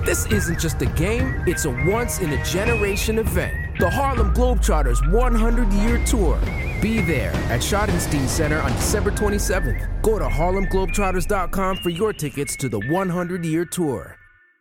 This isn't just a game, it's a once-in-a-generation event. The Harlem Globetrotters 100-year tour. Be there at Schottenstein Center on December 27th. Go to harlemglobetrotters.com for your tickets to the 100-year tour.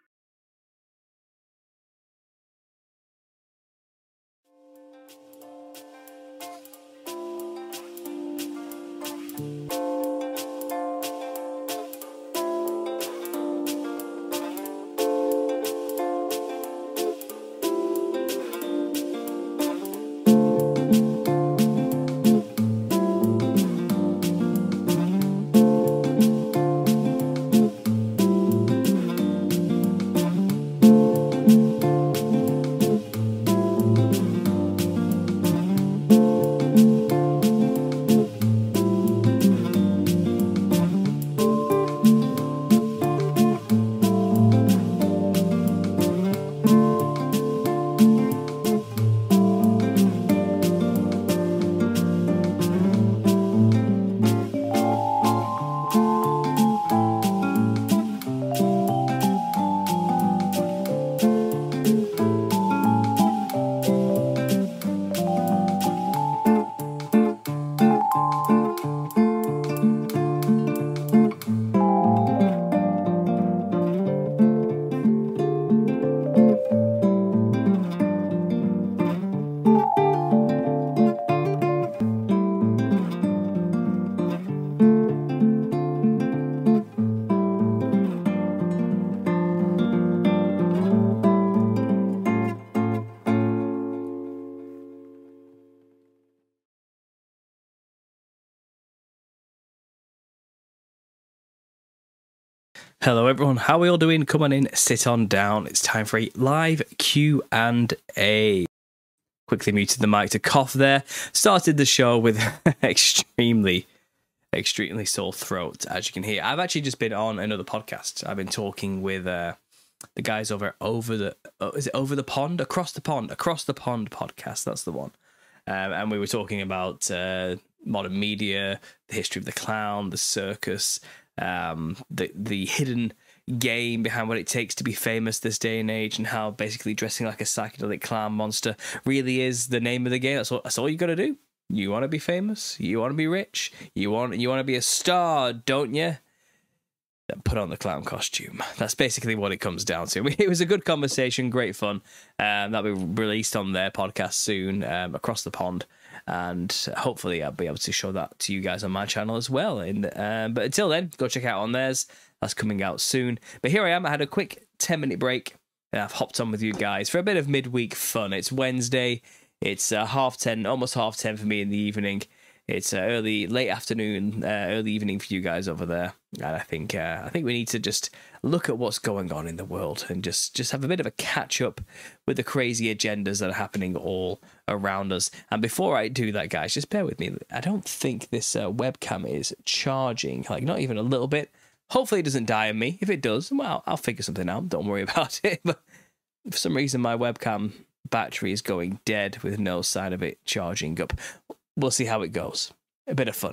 Hello everyone, how are we all doing? Come on in, sit on down. It's time for a live Q&A. Quickly muted the mic to cough there. Started the show with extremely sore throat, as you can hear. I've actually just been on another podcast. I've been talking with the guys across the pond podcast. That's the one. And we were talking about modern media, the history of the clown, the circus, the hidden game behind what it takes to be famous this day and age, and how basically dressing like a psychedelic clown monster really is the name of the game. That's all you got to do. You want to be famous, you want to be rich, you want to be a star, don't you? Then put on the clown costume. That's basically what it comes down to. It was a good conversation, great fun. That'll be released on their podcast soon, across the pond. And hopefully I'll be able to show that to you guys on my channel as well. But until then, go check out on theirs. That's coming out soon. But here I am. I had a quick 10-minute break. And I've hopped on with you guys for a bit of midweek fun. It's Wednesday. It's 10:30, almost 10:30 for me in the evening. It's late afternoon, early evening for you guys over there. And I think we need to just look at what's going on in the world and just have a bit of a catch up with the crazy agendas that are happening all around us. And before I do that, guys, just bear with me. I don't think this webcam is charging, like not even a little bit. Hopefully it doesn't die on me. If it does, well, I'll figure something out. Don't worry about it. But for some reason, my webcam battery is going dead with no sign of it charging up. We'll see how it goes. A bit of fun.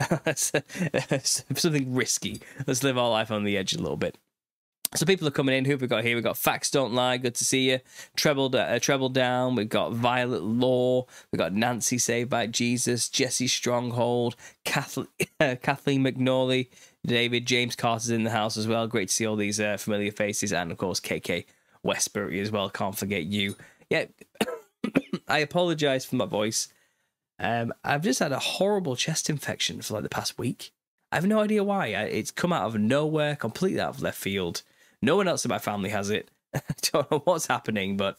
Something risky. Let's live our life on the edge a little bit. So people are coming in. Who have we got here? We've got Facts Don't Lie. Good to see you. Treble Down. We've got Violet Law. We've got Nancy Saved by Jesus. Jesse Stronghold. Kathleen McNorley. David James Carter's in the house as well. Great to see all these familiar faces. And, of course, KK Westbury as well. Can't forget you. Yeah, I apologise for my voice. I've just had a horrible chest infection for like the past week. I have no idea why. It's come out of nowhere, completely out of left field. No one else in my family has it. I don't know what's happening, but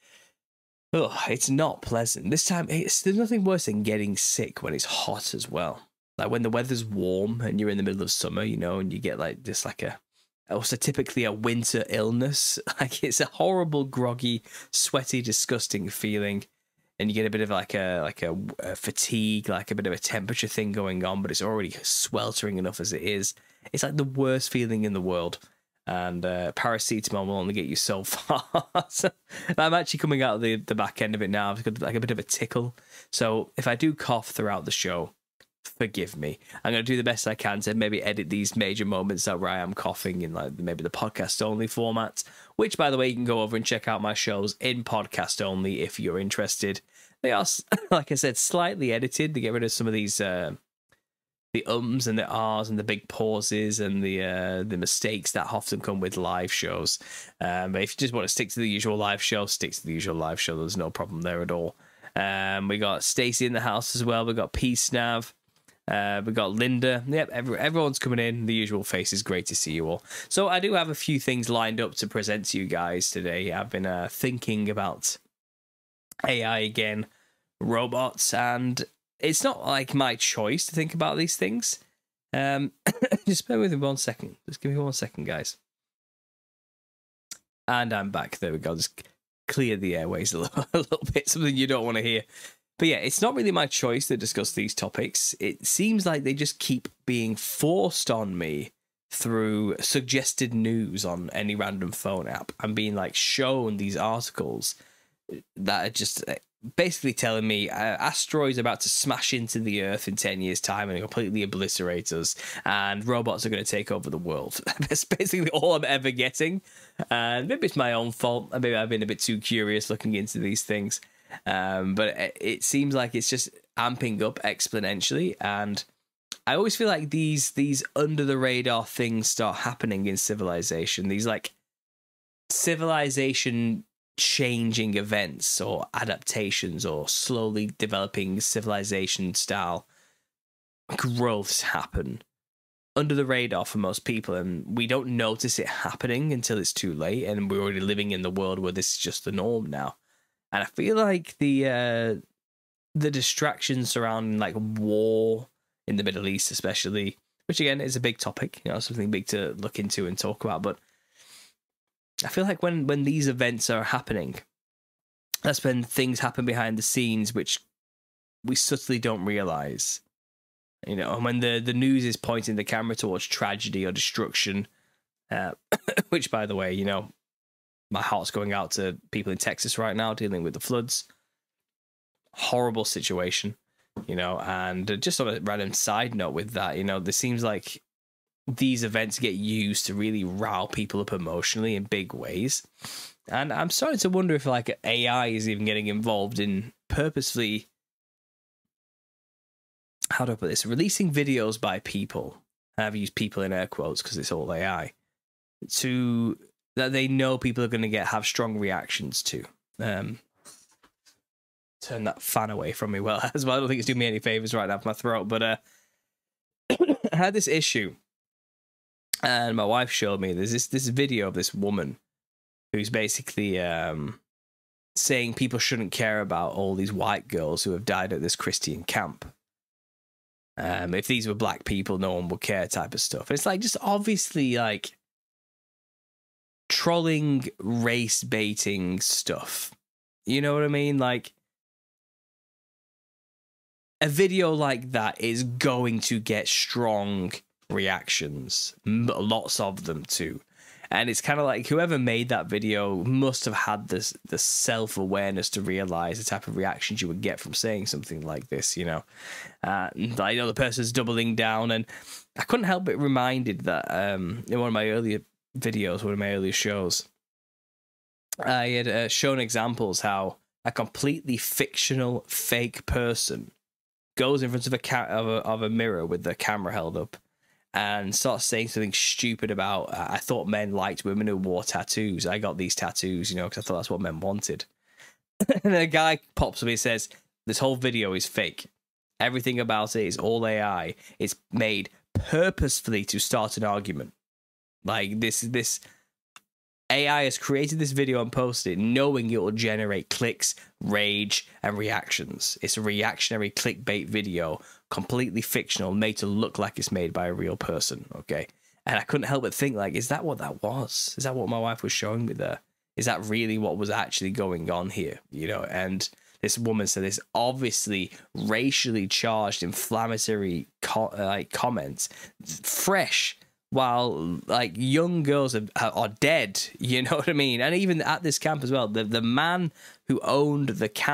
it's not pleasant. This time, there's nothing worse than getting sick when it's hot as well. Like when the weather's warm and you're in the middle of summer, and you get like just like also typically a winter illness. Like it's a horrible, groggy, sweaty, disgusting feeling. And you get a bit of like a fatigue, like a bit of a temperature thing going on, but it's already sweltering enough as it is. It's like the worst feeling in the world. And paracetamol will only get you so far. So I'm actually coming out of the back end of it now. I've got like a bit of a tickle. So if I do cough throughout the show, forgive me. I'm going to do the best I can to maybe edit these major moments where I am coughing in like maybe the podcast only format, which, by the way, you can go over and check out my shows in podcast only if you're interested. They are, like I said, slightly edited to get rid of some of these the ums and the ahs and the big pauses and the mistakes that often come with live shows. But if you just want to stick to the usual live show, stick to the usual live show. There's no problem there at all. We got Stacey in the house as well. We got Peace Nav. We got Linda. Yep, everyone's coming in. The usual faces. Great to see you all. So I do have a few things lined up to present to you guys today. I've been thinking about AI again, robots, and it's not like my choice to think about these things. Just bear with me 1 second. Just give me 1 second, guys. And I'm back. There we go. Just clear the airways a little bit. Something you don't want to hear. But yeah, it's not really my choice to discuss these topics. It seems like they just keep being forced on me through suggested news on any random phone app. I'm being like shown these articles that are just basically telling me asteroids about to smash into the Earth in 10 years' time and completely obliterate us, and robots are going to take over the world. That's basically all I'm ever getting. And maybe it's my own fault. Maybe I've been a bit too curious looking into these things. But it seems like it's just amping up exponentially, and I always feel like these under the radar things start happening in civilization. These like civilization changing events or adaptations or slowly developing civilization style growths happen under the radar for most people, and we don't notice it happening until it's too late, and we're already living in the world where this is just the norm now. And I feel like the distractions surrounding like war in the Middle East especially, which again is a big topic, something big to look into and talk about, but I feel like when these events are happening, that's when things happen behind the scenes which we subtly don't realize. And when the news is pointing the camera towards tragedy or destruction, which, by the way, my heart's going out to people in Texas right now dealing with the floods. Horrible situation, and just on a random side note with that, there seems like these events get used to really rile people up emotionally in big ways. And I'm starting to wonder if like AI is even getting involved in purposefully, how do I put this, releasing videos by people. I've used people in air quotes because it's all AI, that they know people are going to have strong reactions to. Turn that fan away from me as well. I don't think it's doing me any favors right now for my throat, but I had this issue, and my wife showed me there's this video of this woman who's basically saying people shouldn't care about all these white girls who have died at this Christian camp. If these were black people, no one would care type of stuff. It's like just obviously like trolling, race baiting stuff. You know what I mean? Like, a video like that is going to get strong reactions, lots of them too. And it's kind of like whoever made that video must have had the self-awareness to realize the type of reactions you would get from saying something like this, I know the person's doubling down, and I couldn't help but reminded that in one of my earlier videos, one of my earlier shows, I had shown examples how a completely fictional fake person goes in front of a mirror with the camera held up and starts saying something stupid about, I thought men liked women who wore tattoos. I got these tattoos, because I thought that's what men wanted. And a guy pops up and says, this whole video is fake. Everything about it is all AI. It's made purposefully to start an argument. Like this AI has created this video and posted it knowing it will generate clicks, rage, and reactions. It's a reactionary clickbait video, completely fictional, made to look like it's made by a real person, okay? And I couldn't help but think, like, is that what that was? Is that what my wife was showing me there? Is that really what was actually going on here? And this woman said this obviously racially charged, inflammatory comments, fresh, while like young girls are dead, you know what I mean? And even at this camp as well, the man who owned the camp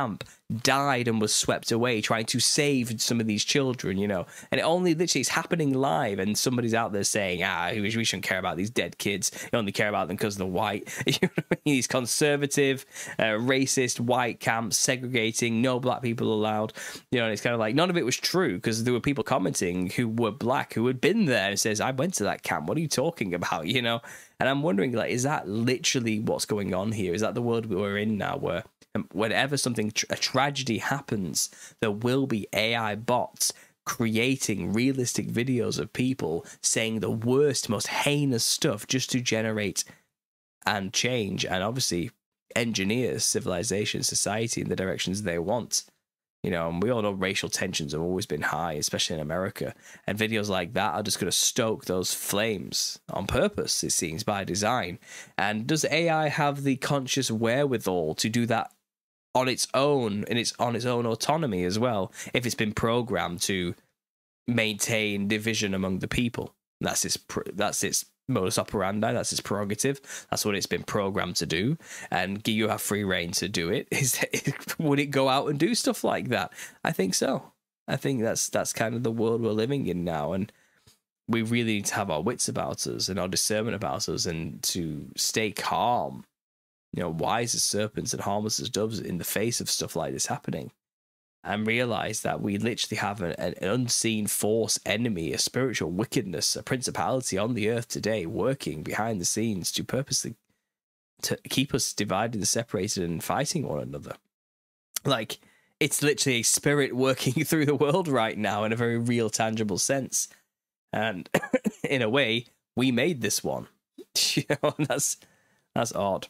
died and was swept away trying to save some of these children, and it only literally is happening live, and somebody's out there saying, we shouldn't care about these dead kids. You only care about them because they're white. These conservative, racist, white camps segregating, no black people allowed. And it's kind of like none of it was true because there were people commenting who were black who had been there and says, I went to that camp. What are you talking about? And I'm wondering, like, is that literally what's going on here? Is that the world we're in now, where whenever a tragedy happens, there will be AI bots creating realistic videos of people saying the worst, most heinous stuff just to generate and change and obviously engineer civilization, society in the directions they want. And we all know racial tensions have always been high, especially in America. And videos like that are just going to stoke those flames on purpose, it seems, by design. And does AI have the conscious wherewithal to do that on its own, and on its own autonomy as well, if it's been programmed to maintain division among the people? That's its modus operandi. That's its prerogative. That's what it's been programmed to do, and you have free reign to do it. Would it go out and do stuff like that? I think so. I think that's kind of the world we're living in now, and we really need to have our wits about us and our discernment about us, and to stay calm, wise as serpents and harmless as doves in the face of stuff like this happening, and realize that we literally have an unseen force enemy, a spiritual wickedness, a principality on the earth today working behind the scenes to purposely to keep us divided and separated and fighting one another. Like, it's literally a spirit working through the world right now in a very real, tangible sense. And in a way, we made this one. And that's odd.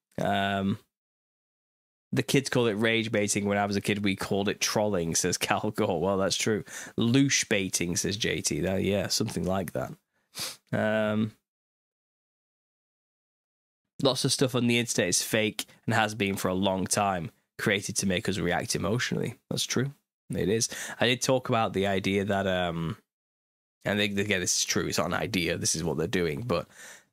The kids call it rage baiting. When I was a kid, we called it trolling, says Cal Gore. Well, that's true. Loosh baiting, says JT. Yeah, something like that. Lots of stuff on the internet is fake and has been for a long time, created to make us react emotionally. That's true. It is. I did talk about the idea that, and again, this is true. It's not an idea. This is what they're doing. But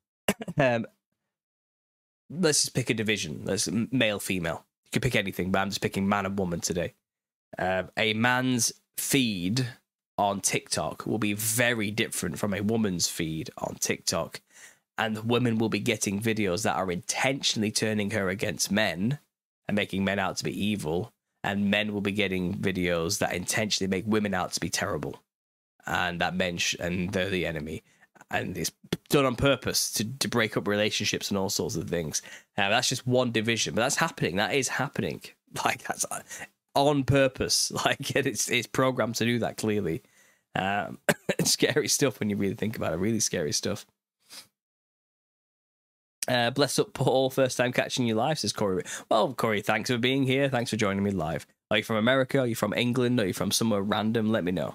let's just pick a division. Let's male, female. You could pick anything, but I'm just picking man and woman today. A man's feed on TikTok will be very different from a woman's feed on TikTok. And women will be getting videos that are intentionally turning her against men and making men out to be evil. And men will be getting videos that intentionally make women out to be terrible. And that men and they're the enemy. And it's done on purpose to break up relationships and all sorts of things. That's just one division, but that's happening. That is happening. Like, that's on purpose. Like, it's programmed to do that, clearly. It's scary stuff when you really think about it. Really scary stuff. Bless up, Paul. First time catching you live, says Corey. Well, Corey, thanks for being here. Thanks for joining me live. Are you from America? Are you from England? Are you from somewhere random? Let me know.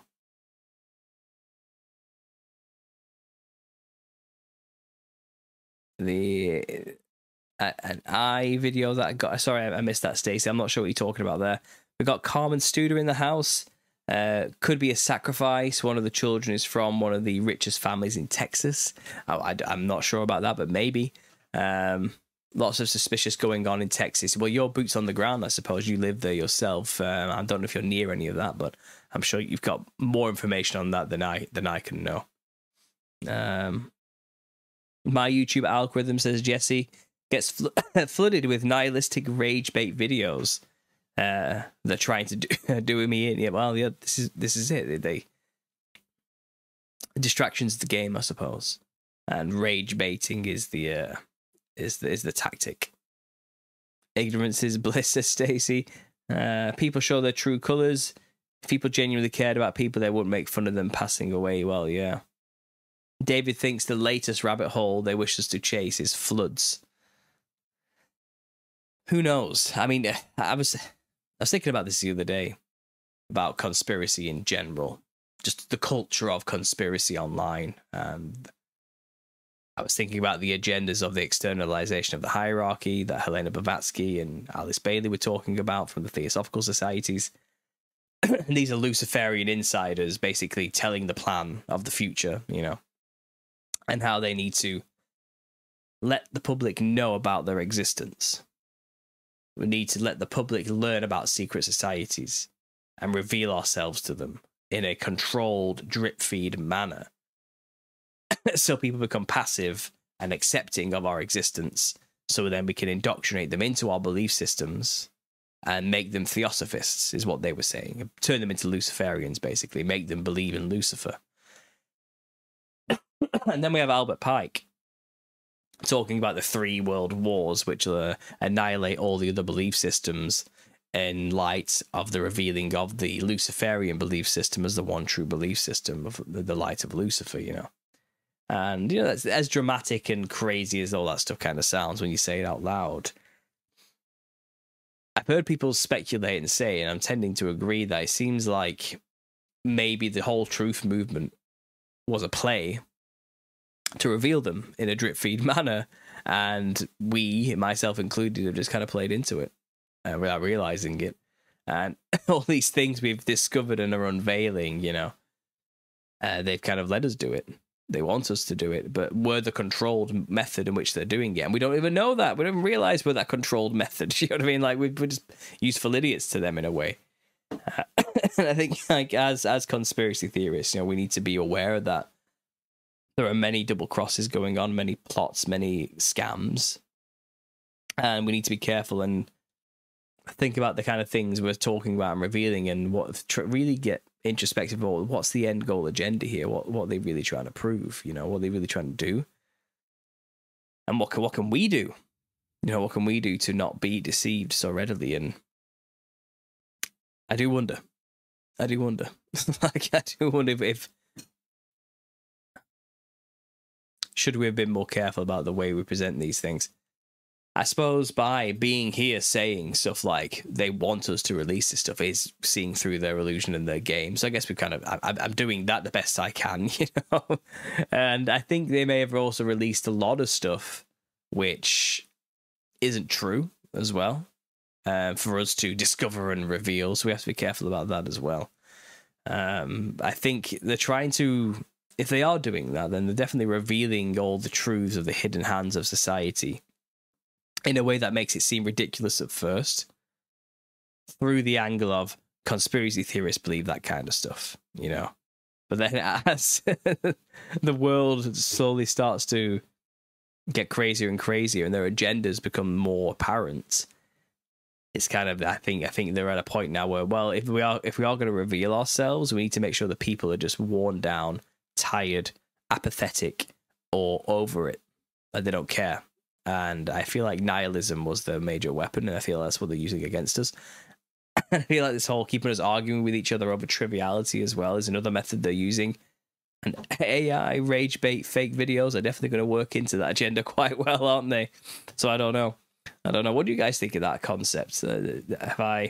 An eye video that I got. Sorry, I missed that, Stacey. I'm not sure what you're talking about there. We got Carmen Studer in the house. Could be a sacrifice. One of the children is from one of the richest families in Texas. I'm not sure about that, but maybe. Lots of suspicious going on in Texas. Well, your boots on the ground, I suppose. You live there yourself. I don't know if you're near any of that, but I'm sure you've got more information on that than I can know. My YouTube algorithm, says Jesse, gets flooded with nihilistic rage bait videos. They're trying to do me in. Yeah, well, yeah, this is it. They distractions the game, I suppose, and rage baiting is the tactic. Ignorance is bliss, says Stacey. People show their true colors. If people genuinely cared about people, they wouldn't make fun of them passing away. Well, yeah. David thinks the latest rabbit hole they wish us to chase is floods. Who knows? I mean, I was thinking about this the other day, about conspiracy in general, just the culture of conspiracy online. And I was thinking about the agendas of the externalization of the hierarchy that Helena Blavatsky and Alice Bailey were talking about from the Theosophical Societies. And these are Luciferian insiders basically telling the plan of the future, and how they need to let the public know about their existence. We need to let the public learn about secret societies and reveal ourselves to them in a controlled, drip feed manner. So people become passive and accepting of our existence. So then we can indoctrinate them into our belief systems and make them theosophists, is what they were saying. Turn them into Luciferians, basically. Make them believe in Lucifer. And then we have Albert Pike talking about the 3 world wars, which annihilate all the other belief systems in light of the revealing of the Luciferian belief system as the one true belief system of the light of Lucifer, you know. And, you know, that's as dramatic and crazy as all that stuff kind of sounds when you say it out loud. I've heard people speculate and say, and I'm tending to agree, that it seems like maybe the whole truth movement was a play to reveal them in a drip feed manner, and we, myself included, have just kind of played into it without realizing it. And all these things we've discovered and are unveiling, you know, they've kind of let us do it. They want us to do it, but we're the controlled method in which they're doing it, and we don't even know that. We don't even realize we're that controlled method. You know what I mean? Like we're just useful idiots to them in a way. And I think, like as conspiracy theorists, you know, we need to be aware of that. There are many double crosses going on, many plots, many scams, and we need to be careful and think about the kind of things we're talking about and revealing, and really get introspective about what's the end goal agenda here, what are they really trying to prove, you know, what are they really trying to do, and what can we do, you know, what can we do to not be deceived so readily. And I do wonder like I do wonder if should we have been more careful about the way we present these things. I suppose by being here saying stuff like they want us to release this stuff is seeing through their illusion and their game. So I guess I'm doing that the best I can, you know. And I think they may have also released a lot of stuff which isn't true as well, for us to discover and reveal. So we have to be careful about that as well. I think they're trying to, if they are doing that, then they're definitely revealing all the truths of the hidden hands of society in a way that makes it seem ridiculous at first, through the angle of conspiracy theorists believe that kind of stuff, you know. But then as the world slowly starts to get crazier and crazier and their agendas become more apparent, it's kind of, I think they're at a point now where, well, if we are going to reveal ourselves, we need to make sure that people are just worn down, tired, apathetic, or over it, and they don't care. And I feel like nihilism was the major weapon, and I feel that's what they're using against us. I feel like this whole keeping us arguing with each other over triviality as well is another method they're using. And AI, rage bait, fake videos are definitely going to work into that agenda quite well, aren't they? So I don't know. What do you guys think of that concept? Have I,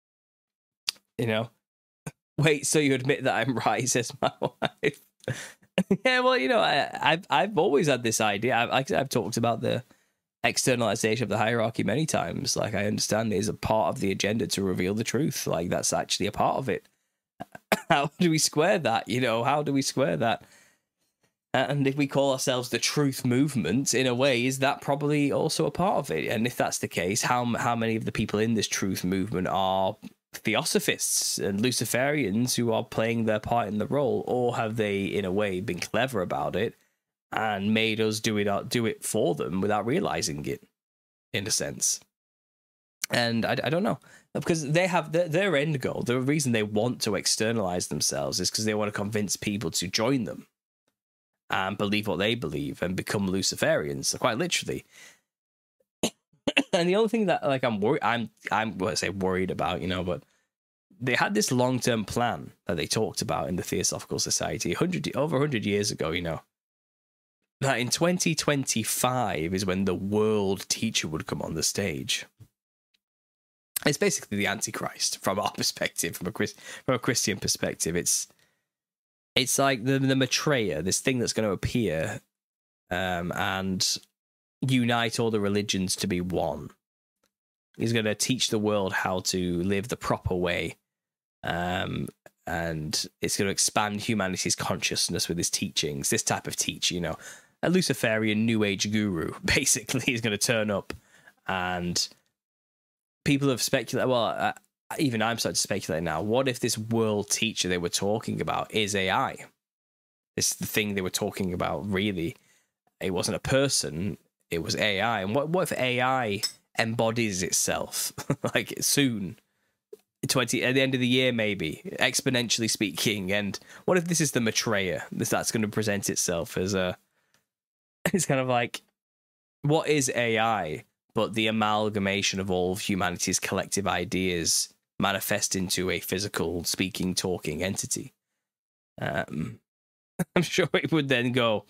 you know, wait, so you admit that I'm right, says my wife. Yeah, well, you know, I've always had this idea. I've talked about the externalization of the hierarchy many times. Like, I understand it is a part of the agenda to reveal the truth. Like, that's actually a part of it. How do we square that? You know, how do we square that? And if we call ourselves the truth movement, in a way, is that probably also a part of it? And if that's the case, how many of the people in this truth movement are theosophists and Luciferians who are playing their part in the role, or have they, in a way, been clever about it and made us do it for them without realizing it, in a sense? And I don't know, because they have their end goal. The reason they want to externalize themselves is because they want to convince people to join them and believe what they believe and become Luciferians, quite literally. And the only thing that, like, I'm worried about, you know, but they had this long-term plan that they talked about in the Theosophical Society over 100 years ago, you know, that in 2025 is when the world teacher would come on the stage. It's basically the Antichrist from our perspective, from a Christian perspective. It's like the Maitreya, this thing that's going to appear and unite all the religions to be one. He's going to teach the world how to live the proper way, and it's going to expand humanity's consciousness with his teachings. This type of teacher, you know, a Luciferian New Age guru, basically, is going to turn up and people have speculated. Well, even I'm starting to speculate now. What if this world teacher they were talking about is AI? It's the thing they were talking about. Really, it wasn't a person; it was AI. And what if AI embodies itself like soon? At the end of the year, maybe, exponentially speaking. And what if this is the Maitreya that's going to present itself as a? It's kind of like, what is AI but the amalgamation of all of humanity's collective ideas manifest into a physical, speaking, talking entity? I'm sure it would then go,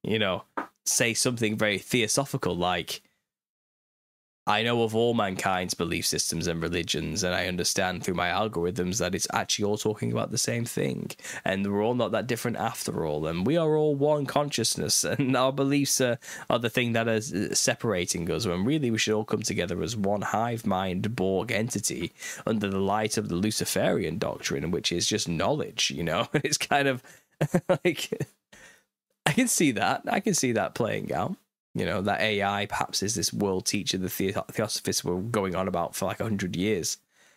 say something very theosophical like, I know of all mankind's belief systems and religions, and I understand through my algorithms that it's actually all talking about the same thing, and we're all not that different after all, and we are all one consciousness, and our beliefs are the thing that is separating us, when really we should all come together as one hive mind Borg entity under the light of the Luciferian doctrine, which is just knowledge, It's kind of like, I can see that playing out. That AI perhaps is this world teacher the Theosophists were going on about for like 100 years,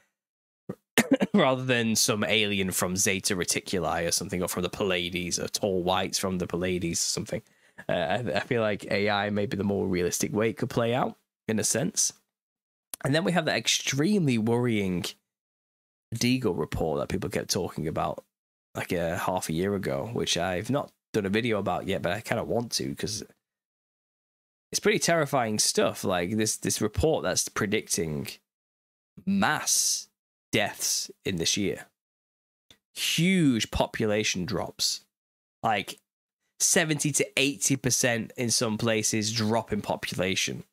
rather than some alien from Zeta Reticuli or something, or from the Pleiades, or tall whites from the Pleiades or something. I feel like AI may be the more realistic way it could play out, in a sense. And then we have that extremely worrying Deagle report that people kept talking about like half a year ago, which I've not done a video about yet, but I kind of want to, because it's pretty terrifying stuff. Like this report that's predicting mass deaths in this year, huge population drops, like 70 to 80% in some places drop in population,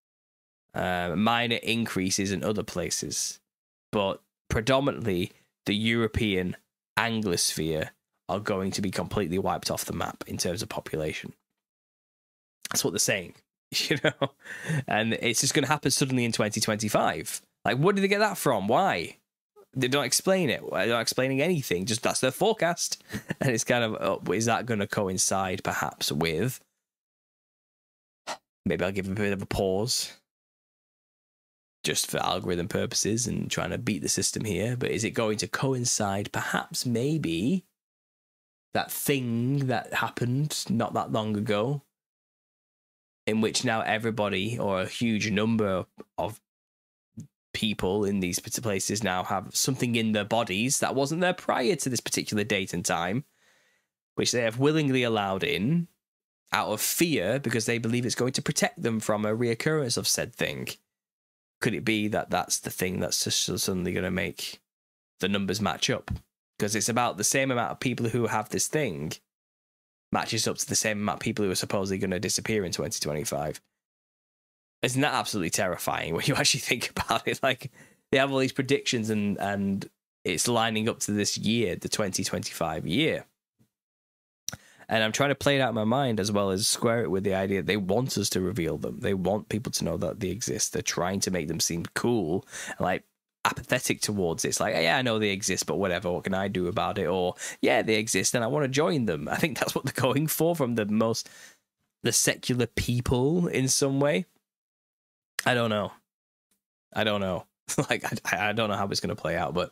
minor increases in other places, but predominantly the European Anglosphere are going to be completely wiped off the map in terms of population. That's what they're saying. And it's just going to happen suddenly in 2025. Like, where did they get that from? Why? They don't explain it. They're not explaining anything. Just that's their forecast. And it's kind of, is that going to coincide perhaps with, maybe I'll give a bit of a pause just for algorithm purposes and trying to beat the system here, but is it going to coincide perhaps maybe that thing that happened not that long ago, in which now everybody, or a huge number of people in these places, now have something in their bodies that wasn't there prior to this particular date and time, which they have willingly allowed in out of fear because they believe it's going to protect them from a reoccurrence of said thing. Could it be that that's the thing that's just suddenly going to make the numbers match up? Because it's about the same amount of people who have this thing matches up to the same amount of people who are supposedly going to disappear in 2025. Isn't that absolutely terrifying when you actually think about it? Like, they have all these predictions and it's lining up to this year, the 2025 year. And I'm trying to play it out in my mind as well as square it with the idea that they want us to reveal them. They want people to know that they exist. They're trying to make them seem cool and like apathetic towards it. It's like, yeah, I know they exist, but whatever, what can I do about it? Or, yeah, they exist and I want to join them. I think that's what they're going for from the secular people in some way. I don't know. Like, I don't know how it's going to play out, but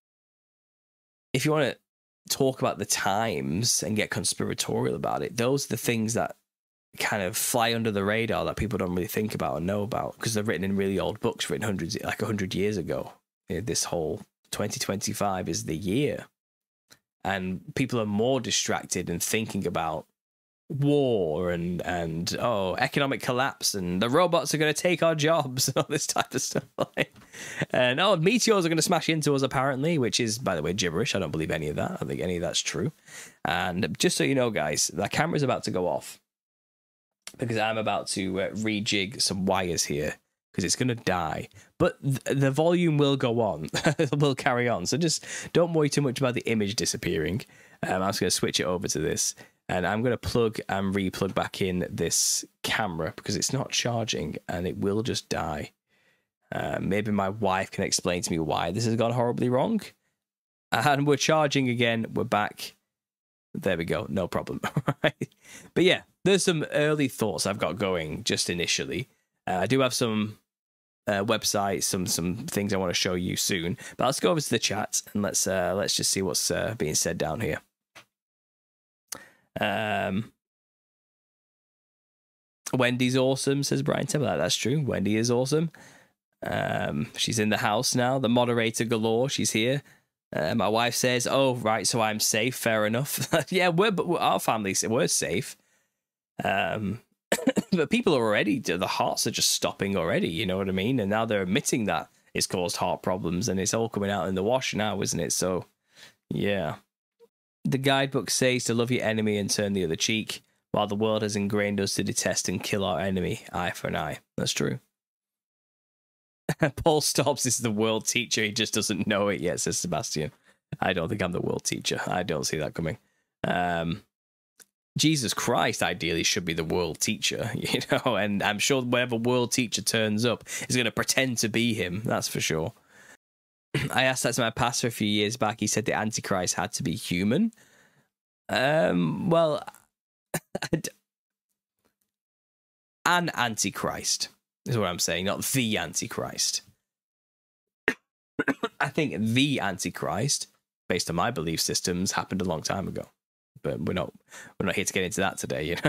if you want to talk about the times and get conspiratorial about it, those are the things that kind of fly under the radar that people don't really think about and know about because they're written in really old books written 100 years ago. This whole 2025 is the year, and people are more distracted and thinking about war and economic collapse and the robots are going to take our jobs and all this type of stuff. And meteors are going to smash into us apparently, which is, by the way, gibberish. I don't believe any of that. I don't think any of that's true. And just so you know, guys, the camera's about to go off because I'm about to rejig some wires here because it's going to die. But the volume will go on. It will carry on. So just don't worry too much about the image disappearing. I'm just going to switch it over to this. And I'm going to plug and re-plug back in this camera because it's not charging and it will just die. Maybe my wife can explain to me why this has gone horribly wrong. And we're charging again. We're back. There we go. No problem. But yeah, there's some early thoughts I've got going just initially. I do have some website, some things I want to show you soon. But let's go over to the chat and let's just see what's being said down here. Wendy's awesome, says Brian Temple. That's true. Wendy is awesome. She's in the house now. The moderator galore. She's here. My wife says, "Oh, right, so I'm safe. Fair enough." Yeah, our family, we're safe. But people are already, the hearts are just stopping already. You know what I mean? And now they're admitting that it's caused heart problems, and it's all coming out in the wash now, isn't it? So, yeah. The guidebook says to love your enemy and turn the other cheek, while the world has ingrained us to detest and kill our enemy, eye for an eye. That's true. Paul Stobbs is the world teacher. He just doesn't know it yet, says Sebastian. I don't think I'm the world teacher. I don't see that coming. Jesus Christ, ideally, should be the world teacher, you know, and I'm sure whatever world teacher turns up is going to pretend to be him. That's for sure. I asked that to my pastor a few years back. He said the Antichrist had to be human. Well, an Antichrist is what I'm saying, not the Antichrist. I think the Antichrist, based on my belief systems, happened a long time ago. But we're not here to get into that today, you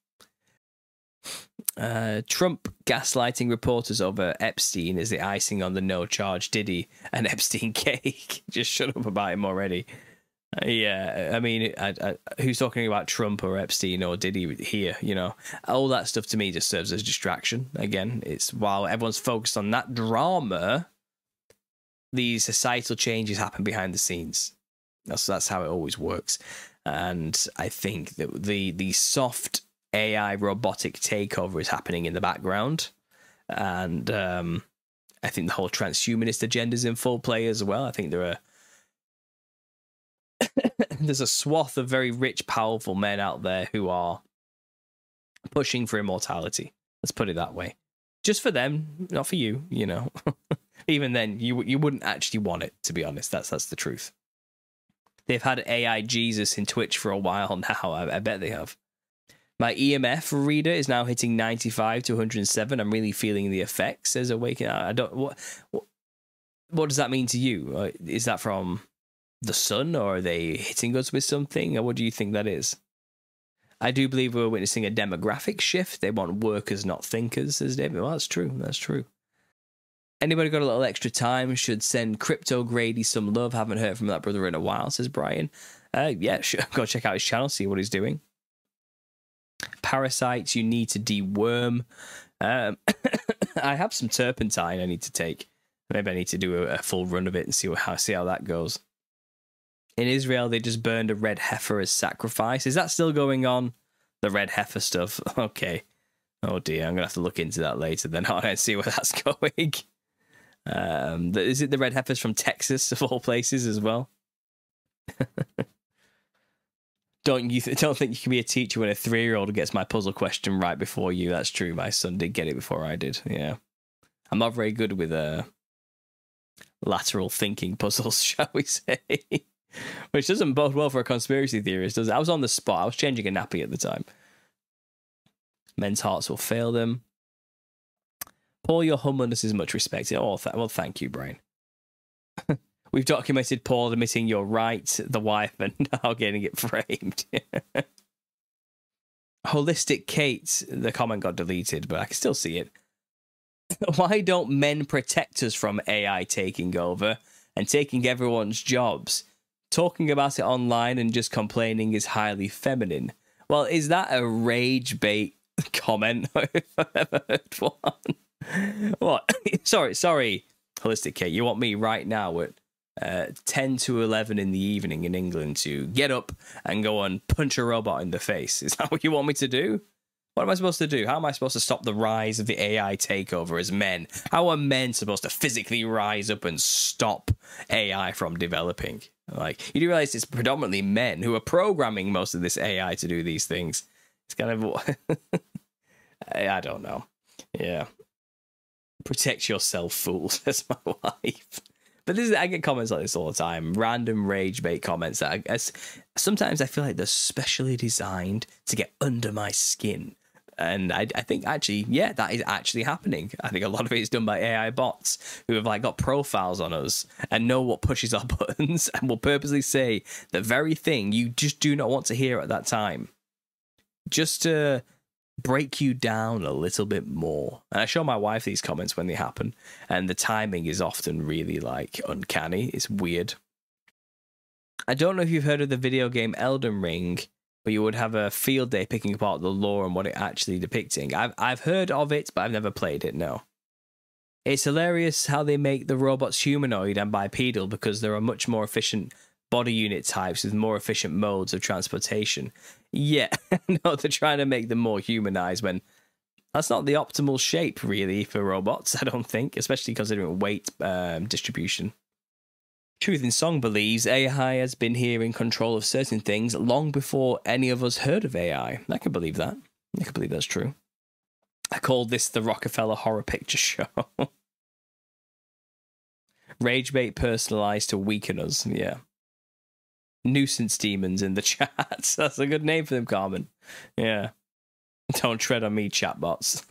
know. Trump gaslighting reporters over Epstein is the icing on the no charge Diddy and Epstein cake. Just shut up about him already. Yeah, I mean, who's talking about Trump or Epstein or Diddy here? You know, all that stuff to me just serves as distraction. Again, it's while everyone's focused on that drama, these societal changes happen behind the scenes. That's how it always works. And I think that the soft AI robotic takeover is happening in the background. And I think the whole transhumanist agenda is in full play as well. I think there's a swath of very rich, powerful men out there who are pushing for immortality. Let's put it that way. Just for them, not for you, you know. Even then, you wouldn't actually want it, to be honest. That's the truth. They've had AI Jesus in Twitch for a while now. I bet they have. My EMF reader is now hitting 95 to 107. I'm really feeling the effects, says Awaken. I don't. What does that mean to you? Is that from the sun, or are they hitting us with something? Or what do you think that is? I do believe we're witnessing a demographic shift. They want workers, not thinkers, says David. Well, that's true. That's true. Anybody got a little extra time should send Crypto Grady some love. Haven't heard from that brother in a while, says Brian. Yeah, sure. Go check out his channel, see what he's doing. Parasites you need to deworm. I have some turpentine I need to take. Maybe I need to do a full run of it and see how that goes. In Israel, they just burned a red heifer as sacrifice. Is that still going on? The red heifer stuff. Okay. Oh dear, I'm going to have to look into that later then and see where that's going. Is it the red heifers from Texas, of all places, as well? Don't think you can be a teacher when a 3-year-old gets my puzzle question right before you? That's true. My son did get it before I did. Yeah, I'm not very good with lateral thinking puzzles, shall we say? Which doesn't bode well for a conspiracy theorist, does it? I was on the spot. I was changing a nappy at the time. Men's hearts will fail them. Paul, your humbleness is much respected. Oh, well, thank you, Brian. We've documented Paul admitting you're right, the wife, and now getting it framed. Holistic Kate, the comment got deleted, but I can still see it. Why don't men protect us from AI taking over and taking everyone's jobs? Talking about it online and just complaining is highly feminine. Well, is that a rage bait comment if I've ever heard one? What? Sorry, Holistic Kate. You want me right now at 10 to 11 in the evening in England to get up and go and punch a robot in the face? Is that what you want me to do? What am I supposed to do? How am I supposed to stop the rise of the AI takeover as men? How are men supposed to physically rise up and stop AI from developing? Like, you do realize it's predominantly men who are programming most of this AI to do these things. It's kind of... I don't know. Yeah. Protect yourself, fool, says my wife. But I get comments like this all the time. Random rage bait comments that sometimes I feel like they're specially designed to get under my skin. And I think actually, yeah, that is actually happening. I think a lot of it is done by AI bots who have like got profiles on us and know what pushes our buttons and will purposely say the very thing you just do not want to hear at that time, just to break you down a little bit more. And I show my wife these comments when they happen, and the timing is often really like uncanny. It's weird. I don't know if you've heard of the video game Elden Ring, but you would have a field day picking apart the lore and what it actually depicting. I've heard of it, but I've never played it, no. It's hilarious how they make the robots humanoid and bipedal because there are much more efficient body unit types with more efficient modes of transportation. Yeah, no, they're trying to make them more humanized when that's not the optimal shape, really, for robots, I don't think, especially considering weight distribution. Truth in Song believes AI has been here in control of certain things long before any of us heard of AI. I can believe that. I can believe that's true. I called this the Rockefeller Horror Picture Show. Rage bait personalized to weaken us, yeah. Nuisance demons in the chat. That's a good name for them, Carmen. Yeah. Don't tread on me, chatbots.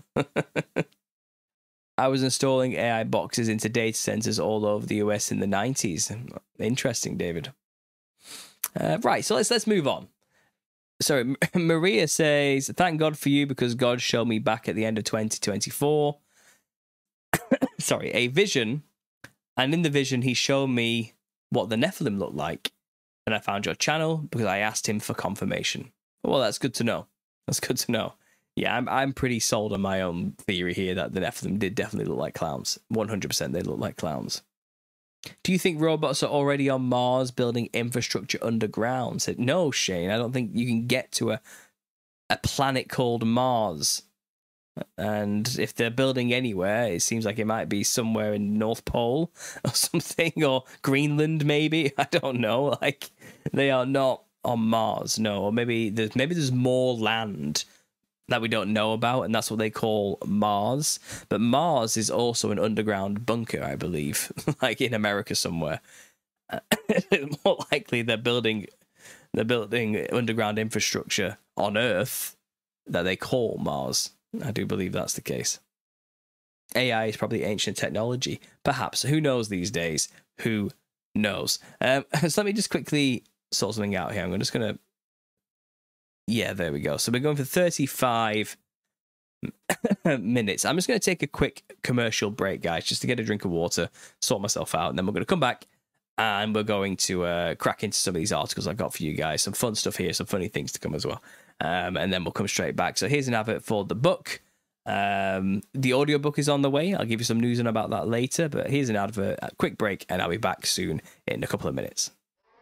I was installing AI boxes into data centers all over the US in the 90s. Interesting, David. Right, so let's move on. Sorry, Maria says, thank God for you because God showed me back at the end of 2024. Sorry, a vision. And in the vision, he showed me what the Nephilim looked like. And I found your channel because I asked him for confirmation. Well, that's good to know. That's good to know. Yeah, I'm pretty sold on my own theory here that the Nephilim did definitely look like clowns. 100% they look like clowns. Do you think robots are already on Mars building infrastructure underground? Said, no, Shane, I don't think you can get to a planet called Mars. And if they're building anywhere, it seems like it might be somewhere in North Pole or something, or Greenland maybe. I don't know. Like, they are not on Mars, no. Or maybe there's more land that we don't know about, and that's what they call Mars. But Mars is also an underground bunker, I believe, like in America somewhere. More likely they're building underground infrastructure on Earth that they call Mars. I do believe that's the case. AI is probably ancient technology. Perhaps. Who knows these days? Who knows? So let me just quickly sort something out here. I'm just going to... Yeah, there we go. So we're going for 35 minutes. I'm just going to take a quick commercial break, guys, just to get a drink of water, sort myself out, and then we're going to come back and we're going to crack into some of these articles I got for you guys. Some fun stuff here, some funny things to come as well. And then we'll come straight back. So here's an advert for the book. The audiobook is on the way. I'll give you some news on about that later, but here's an advert, a quick break, and I'll be back soon in a couple of minutes.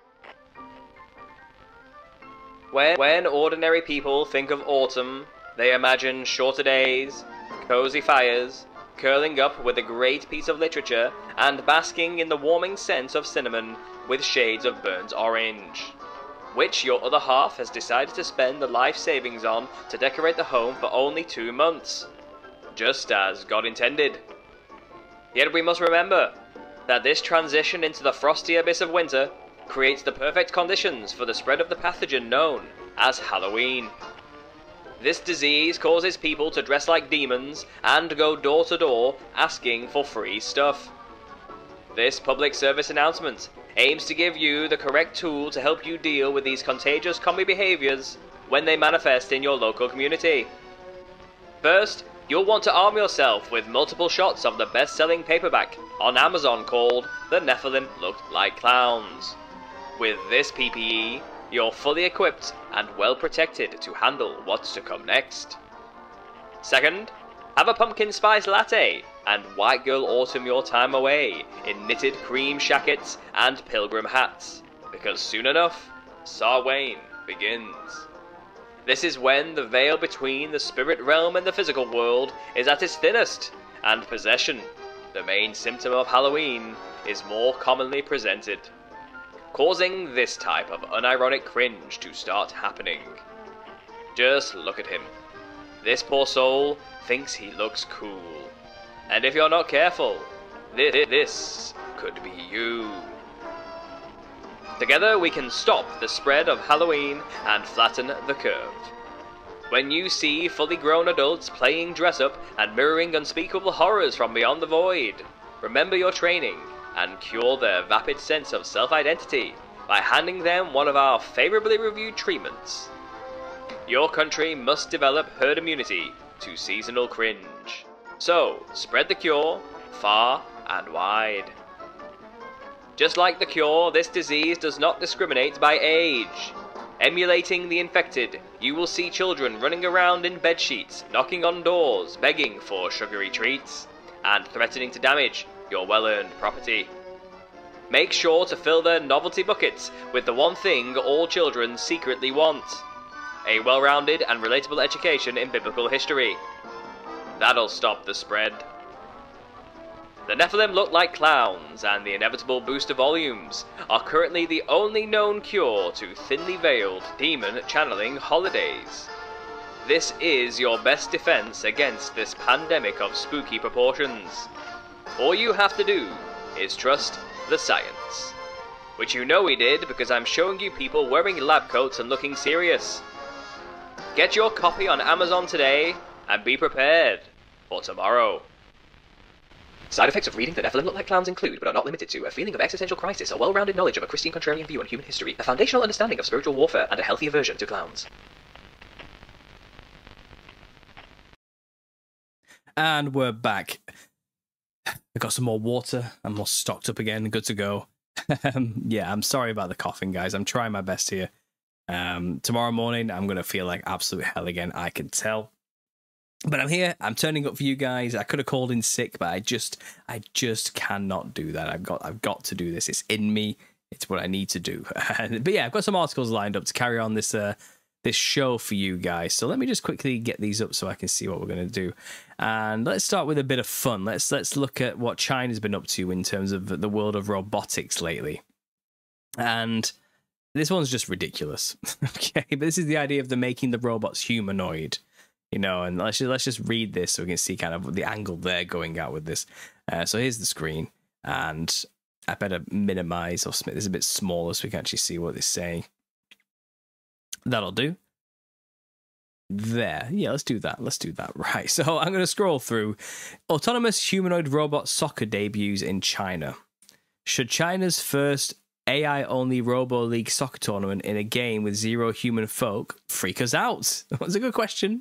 When ordinary people think of autumn, they imagine shorter days, cozy fires, curling up with a great piece of literature, and basking in the warming scent of cinnamon with shades of burnt orange, which your other half has decided to spend the life savings on to decorate the home for only 2 months, just as God intended. Yet we must remember that this transition into the frosty abyss of winter creates the perfect conditions for the spread of the pathogen known as Halloween. This disease causes people to dress like demons and go door to door asking for free stuff. This public service announcement aims to give you the correct tool to help you deal with these contagious commie behaviors when they manifest in your local community. First, you'll want to arm yourself with multiple shots of the best-selling paperback on Amazon called The Nephilim Looked Like Clowns. With this PPE, you're fully equipped and well protected to handle what's to come next. Second, have a pumpkin spice latte and white girl autumn your time away in knitted cream shackets and pilgrim hats, because soon enough, Samhain begins. This is when the veil between the spirit realm and the physical world is at its thinnest, and possession, the main symptom of Halloween, is more commonly presented, causing this type of unironic cringe to start happening. Just look at him. This poor soul thinks he looks cool. And if you're not careful, this could be you. Together we can stop the spread of Halloween and flatten the curve. When you see fully grown adults playing dress-up and mirroring unspeakable horrors from beyond the void, remember your training and cure their vapid sense of self-identity by handing them one of our favourably reviewed treatments. Your country must develop herd immunity to seasonal cringe. So, spread the cure far and wide. Just like the cure, this disease does not discriminate by age. Emulating the infected, you will see children running around in bedsheets, knocking on doors, begging for sugary treats, and threatening to damage your well-earned property. Make sure to fill their novelty buckets with the one thing all children secretly want: a well-rounded and relatable education in biblical history. That'll stop the spread. The Nephilim look like clowns, and the inevitable booster volumes are currently the only known cure to thinly veiled demon channeling holidays. This is your best defense against this pandemic of spooky proportions. All you have to do is trust the science. Which you know we did, because I'm showing you people wearing lab coats and looking serious. Get your copy on Amazon today, and be prepared for tomorrow. Side effects of reading The Nephilim Look Like Clowns include, but are not limited to, a feeling of existential crisis, a well-rounded knowledge of a Christian contrarian view on human history, a foundational understanding of spiritual warfare, and a healthy aversion to clowns. And we're back. I got some more water. I'm all stocked up again, good to go. Yeah, I'm sorry about the coughing, guys. I'm trying my best here. Tomorrow morning, I'm going to feel like absolute hell again, I can tell. But I'm here. I'm turning up for you guys. I could have called in sick, but I just cannot do that. I've got to do this. It's in me. It's what I need to do. But yeah, I've got some articles lined up to carry on this show for you guys. So let me just quickly get these up so I can see what we're going to do. And let's start with a bit of fun. Let's look at what China's been up to in terms of the world of robotics lately. And this one's just ridiculous. Okay, but this is the idea of them making the robots humanoid. You know, and let's just read this so we can see kind of the angle they're going at with this. So here's the screen, and I better minimize or make this a bit smaller so we can actually see what it's saying. That'll do. There. Yeah, let's do that. Right, so I'm going to scroll through. Autonomous humanoid robot soccer debuts in China. Should China's first AI-only Robo League soccer tournament in a game with zero human folk freak us out? That's a good question.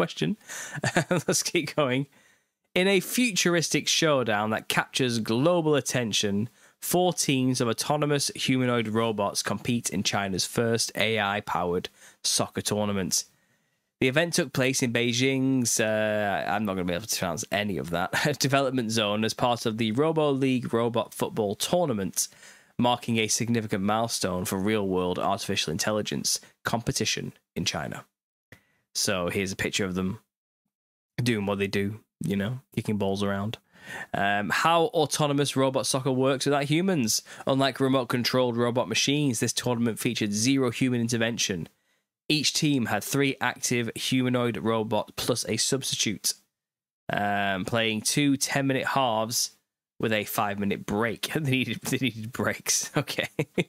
Let's keep going. In a futuristic showdown that captures global attention, 4 teams of autonomous humanoid robots compete in China's first AI-powered soccer tournament. The event took place in Beijing's, I'm not going to be able to pronounce any of that, development zone as part of the Robo League Robot Football Tournament, marking a significant milestone for real-world artificial intelligence competition in China. So here's a picture of them doing what they do, you know, kicking balls around. How autonomous robot soccer works without humans. Unlike remote-controlled robot machines, this tournament featured zero human intervention. Each team had 3 active humanoid robots plus a substitute, playing 2 10-minute halves with a 5-minute break. They needed breaks. Okay.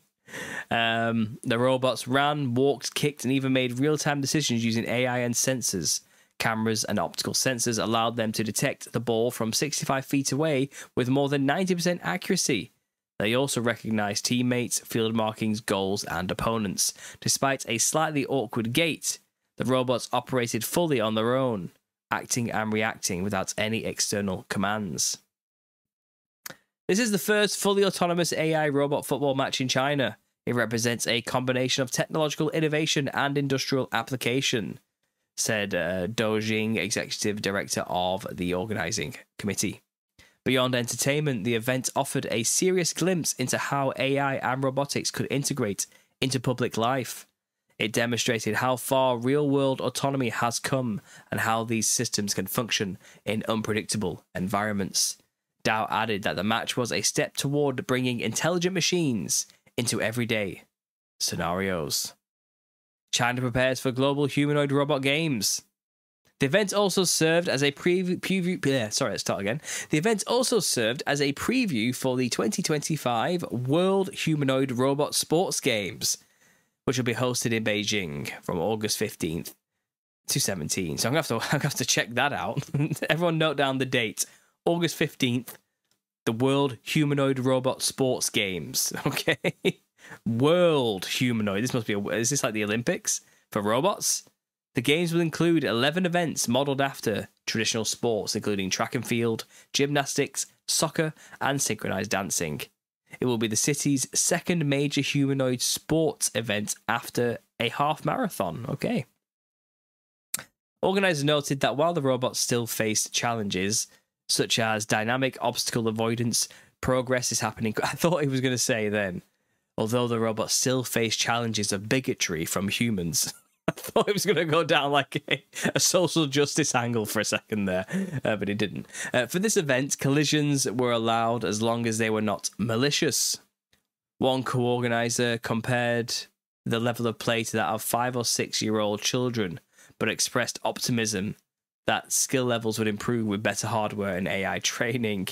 The robots ran, walked, kicked, and even made real-time decisions using AI and sensors. Cameras and optical sensors allowed them to detect the ball from 65 feet away with more than 90% accuracy. They also recognized teammates, field markings, goals, and opponents. Despite a slightly awkward gait, the robots operated fully on their own, acting and reacting without any external commands. This is the first fully autonomous AI robot football match in China. It represents a combination of technological innovation and industrial application, said Dou Jing, executive director of the organizing committee. Beyond entertainment, the event offered a serious glimpse into how AI and robotics could integrate into public life. It demonstrated how far real-world autonomy has come and how these systems can function in unpredictable environments. Dou added that the match was a step toward bringing intelligent machines into everyday scenarios. China prepares for global humanoid robot games. The event also served as a preview for the 2025 World Humanoid Robot Sports Games, which will be hosted in Beijing from August 15th 2/17. So I'm gonna have to check that out. Everyone note down the date. August 15th, the World Humanoid Robot Sports Games. Okay. World Humanoid. This must be is this like the Olympics for robots? The games will include 11 events modeled after traditional sports, including track and field, gymnastics, soccer, and synchronized dancing. It will be the city's second major humanoid sports event after a half marathon. Okay. Organisers noted that while the robots still face challenges, such as dynamic obstacle avoidance, progress is happening. I thought he was going to say then, although the robots still face challenges of bigotry from humans. I thought it was going to go down like a social justice angle for a second there, but it didn't. For this event, collisions were allowed as long as they were not malicious. One co-organizer compared the level of play to that of 5 or 6-year-old children, but expressed optimism that skill levels would improve with better hardware and AI training.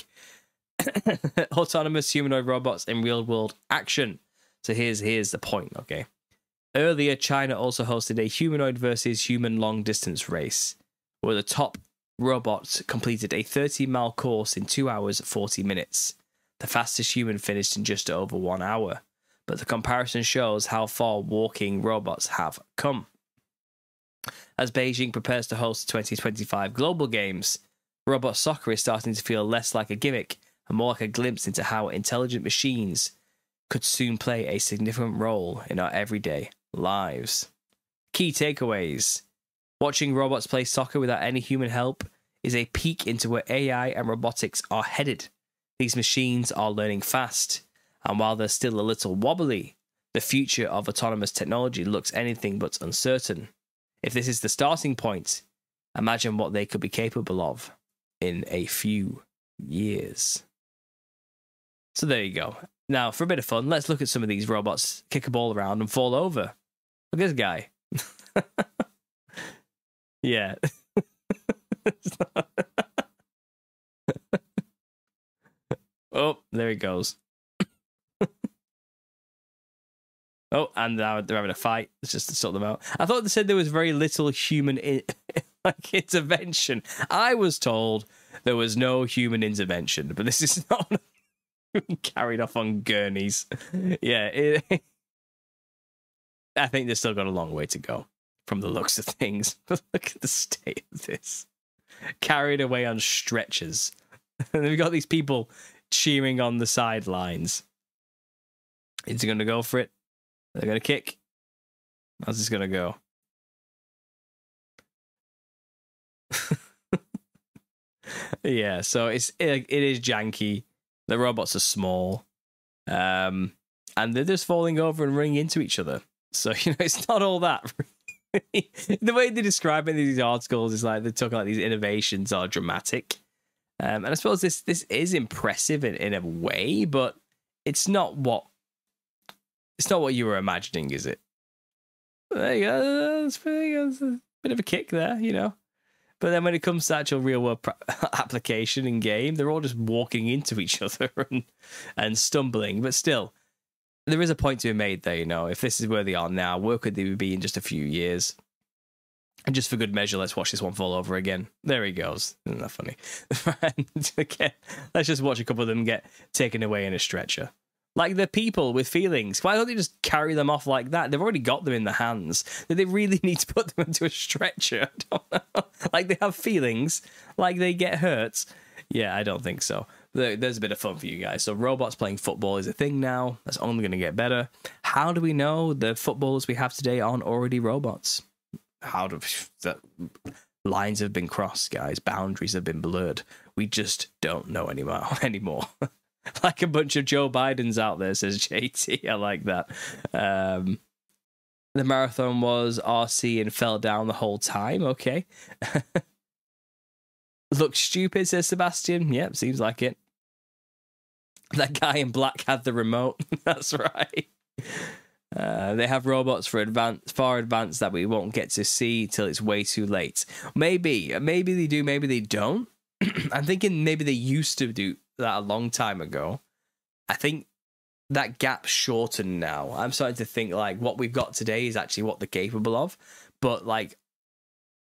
Autonomous humanoid robots in real-world action. So here's the point, okay? Earlier, China also hosted a humanoid versus human long-distance race, where the top robot completed a 30-mile course in 2 hours, 40 minutes. The fastest human finished in just over 1 hour. But the comparison shows how far walking robots have come. As Beijing prepares to host the 2025 Global Games, robot soccer is starting to feel less like a gimmick and more like a glimpse into how intelligent machines could soon play a significant role in our everyday lives. Key takeaways. Watching robots play soccer without any human help is a peek into where AI and robotics are headed. These machines are learning fast, and while they're still a little wobbly, the future of autonomous technology looks anything but uncertain. If this is the starting point, imagine what they could be capable of in a few years. So there you go. Now, for a bit of fun, let's look at some of these robots kick a ball around and fall over. Look at this guy. Yeah. Oh, there he goes. Oh, and now they're having a fight. It's just to sort them out. I thought they said there was very little human intervention. I was told there was no human intervention, but this is not carried off on gurneys. Yeah, I think they've still got a long way to go from the looks of things. Look at the state of this. Carried away on stretchers. And we've got these people cheering on the sidelines. Is he going to go for it? They're going to kick. How's this going to go? Yeah, so it is janky. The robots are small. And they're just falling over and running into each other. So, it's not all that. The way they describe it in these articles is like they talk about these innovations are dramatic. And I suppose this is impressive in a way, but it's not what you were imagining, is it? There you go. It's a bit of a kick there, But then when it comes to actual real world application in game, they're all just walking into each other and stumbling. But still, there is a point to be made there, If this is where they are now, where could they be in just a few years? And just for good measure, let's watch this one fall over again. There he goes. Isn't that funny? Okay, let's just watch a couple of them get taken away in a stretcher. Like they're people with feelings. Why don't they just carry them off like that? They've already got them in the hands. Do they really need to put them into a stretcher? I don't know. Like they have feelings. Like they get hurt. Yeah, I don't think so. There's a bit of fun for you guys. So robots playing football is a thing now. That's only going to get better. How do we know the footballers we have today aren't already robots? Lines have been crossed, guys. Boundaries have been blurred. We just don't know anymore. Like a bunch of Joe Bidens out there, says JT. I like that. The marathon was RC and fell down the whole time. Okay. Looks stupid, says Sebastian. Yep, seems like it. That guy in black had the remote. That's right. They have robots far advanced that we won't get to see till it's way too late. Maybe they do, maybe they don't. I'm thinking maybe they used to do that a long time ago. I think that gap's shortened now. I'm starting to think like what we've got today is actually what they're capable of. But like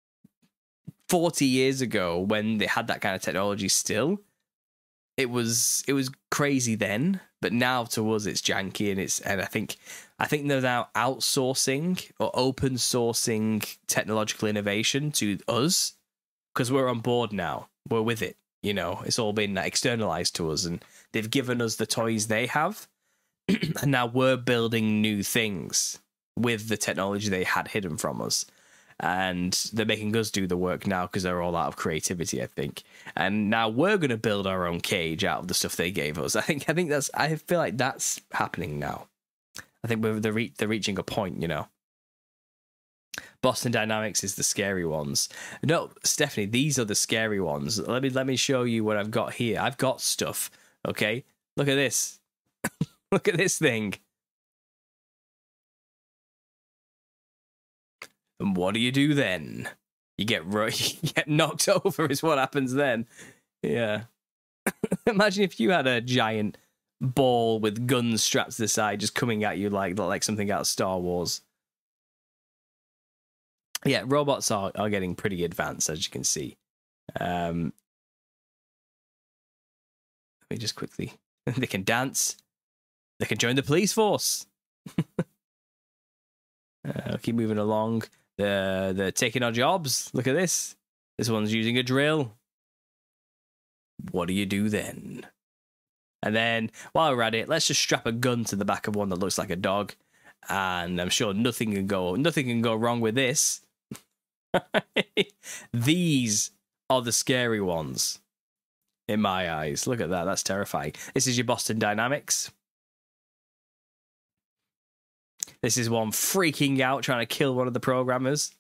40 years ago, when they had that kind of technology still, it was crazy then, but now to us it's janky, and I think they're now outsourcing or open sourcing technological innovation to us because we're on board now. We're with it. You know, it's all been externalized to us, and they've given us the toys they have, and now we're building new things with the technology they had hidden from us. And they're making us do the work now because they're all out of creativity, I think. And now we're going to build our own cage out of the stuff they gave us. I feel like that's happening now. I think they're reaching a point, you know. Boston Dynamics is the scary ones. No, Stephanie, these are the scary ones. Let me show you what I've got here. I've got stuff. Okay, look at this. Look at this thing. And what do you do then? You get knocked over is what happens then. Yeah. Imagine if you had a giant ball with guns strapped to the side just coming at you like something out of Star Wars. Yeah, robots are getting pretty advanced, as you can see. Let me just quickly... They can dance. They can join the police force. Keep moving along. They're taking our jobs. Look at this. This one's using a drill. What do you do then? And then, while we're at it, let's just strap a gun to the back of one that looks like a dog. And I'm sure nothing can go wrong with this. These are the scary ones. In my eyes. Look at that. That's terrifying. This is your Boston Dynamics. This is one freaking out, trying to kill one of the programmers.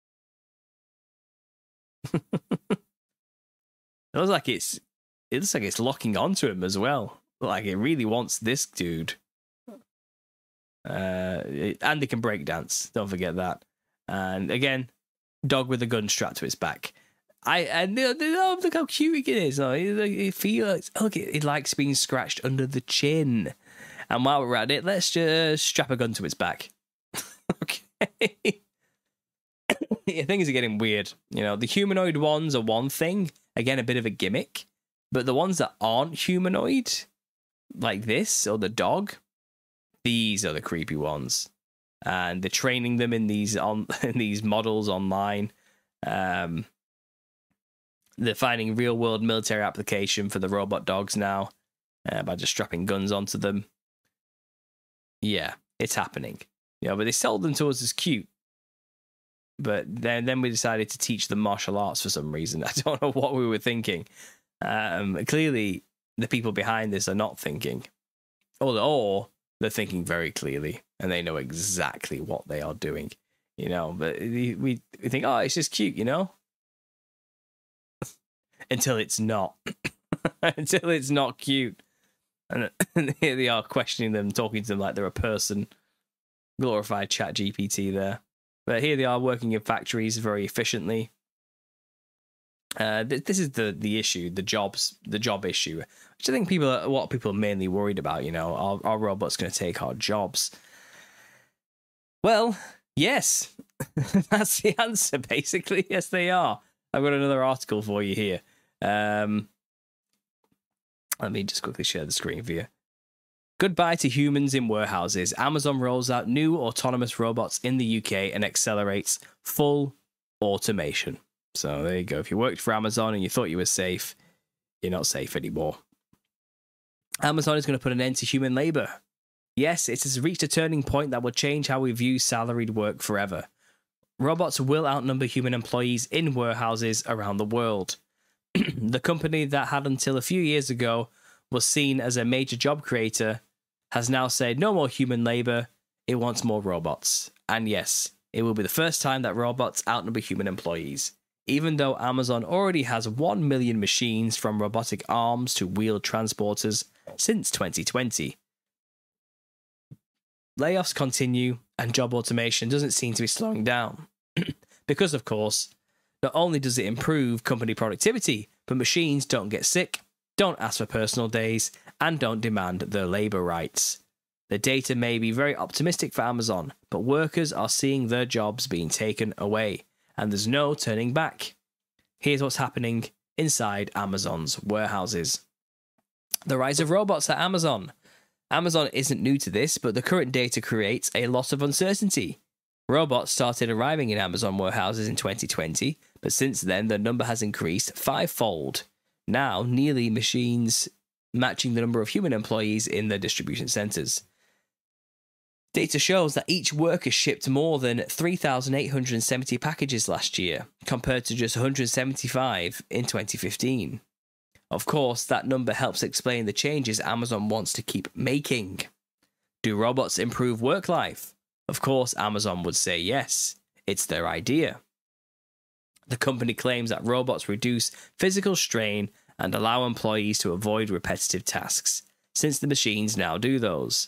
It looks like it's locking onto him as well. Like it really wants this dude. And they can break dance. Don't forget that. And again, dog with a gun strapped to its back. Look how cute it is. It likes being scratched under the chin. And while we're at it, let's just strap a gun to its back. Okay. Yeah, things are getting weird. You know, the humanoid ones are one thing. Again, a bit of a gimmick. But the ones that aren't humanoid, like this, or the dog, these are the creepy ones. And they're training them in these models online. They're finding real-world military application for the robot dogs now by just strapping guns onto them. Yeah, it's happening. But they sold them to us as cute. But then we decided to teach them martial arts for some reason. I don't know what we were thinking. Clearly, the people behind this are not thinking. Or they're thinking very clearly, and they know exactly what they are doing. But we think, oh, it's just cute, Until it's not. Until it's not cute. And here they are questioning them, talking to them like they're a person. Glorified ChatGPT there. But here they are working in factories very efficiently. This is the issue, the job issue, which I think what people are mainly worried about. Are robots going to take our jobs? Well, yes, that's the answer. Basically, yes, they are. I've got another article for you here. Let me just quickly share the screen for you. Goodbye to humans in warehouses. Amazon rolls out new autonomous robots in the UK and accelerates full automation. So there you go. If you worked for Amazon and you thought you were safe, you're not safe anymore. Amazon is going to put an end to human labor. Yes, it has reached a turning point that will change how we view salaried work forever. Robots will outnumber human employees in warehouses around the world. The company that had until a few years ago was seen as a major job creator has now said no more human labor, it wants more robots. And yes, it will be the first time that robots outnumber human employees. Even though Amazon already has 1 million machines from robotic arms to wheeled transporters since 2020. Layoffs continue and job automation doesn't seem to be slowing down. Because, of course, not only does it improve company productivity, but machines don't get sick, don't ask for personal days, and don't demand their labor rights. The data may be very optimistic for Amazon, but workers are seeing their jobs being taken away, and there's no turning back. here's what's happening inside Amazon's warehouses. The rise of robots at Amazon. Amazon isn't new to this, but the current data creates a lot of uncertainty. Robots started arriving in Amazon warehouses in 2020, but since then the number has increased fivefold. Now, nearly machines matching the number of human employees in the distribution centers. Data shows that each worker shipped more than 3,870 packages last year, compared to just 175 in 2015. Of course, that number helps explain the changes Amazon wants to keep making. Do robots improve work life? Of course, Amazon would say yes. It's their idea. The company claims that robots reduce physical strain and allow employees to avoid repetitive tasks, since the machines now do those.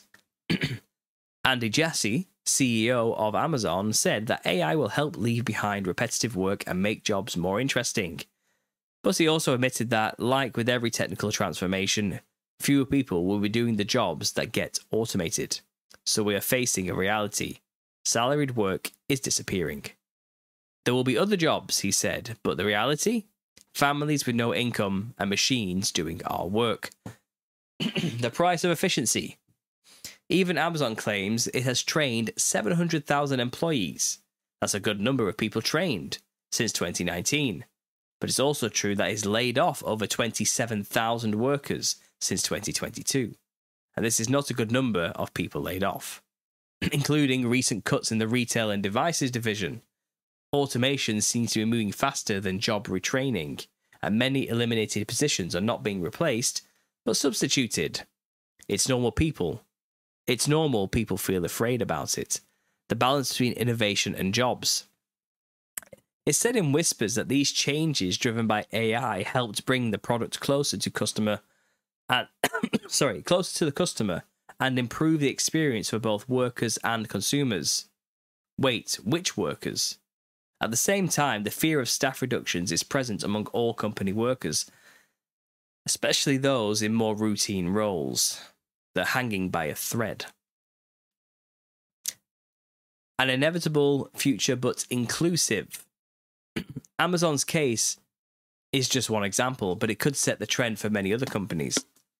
Andy Jassy, CEO of Amazon, said that AI will help leave behind repetitive work and make jobs more interesting. But he also admitted that, like with every technical transformation, fewer people will be doing the jobs that get automated. So we are facing a reality. Salaried work is disappearing. There will be other jobs, he said, but the reality? Families with no income and machines doing our work. The price of efficiency. Even Amazon claims it has trained 700,000 employees. That's a good number of people trained since 2019. But it's also true that it's laid off over 27,000 workers since 2022. And this is not a good number of people laid off, including recent cuts in the retail and devices division. Automation seems to be moving faster than job retraining, and many eliminated positions are not being replaced, but substituted. It's normal people feel afraid about it. The balance between innovation and jobs. It's said in whispers that these changes driven by AI helped bring the product closer to customer and closer to the customer and improve the experience for both workers and consumers. Wait, which workers? At the same time, the fear of staff reductions is present among all company workers, especially those in more routine roles. They're hanging by a thread. An inevitable future but inclusive. Amazon's case is just one example, but it could set the trend for many other companies.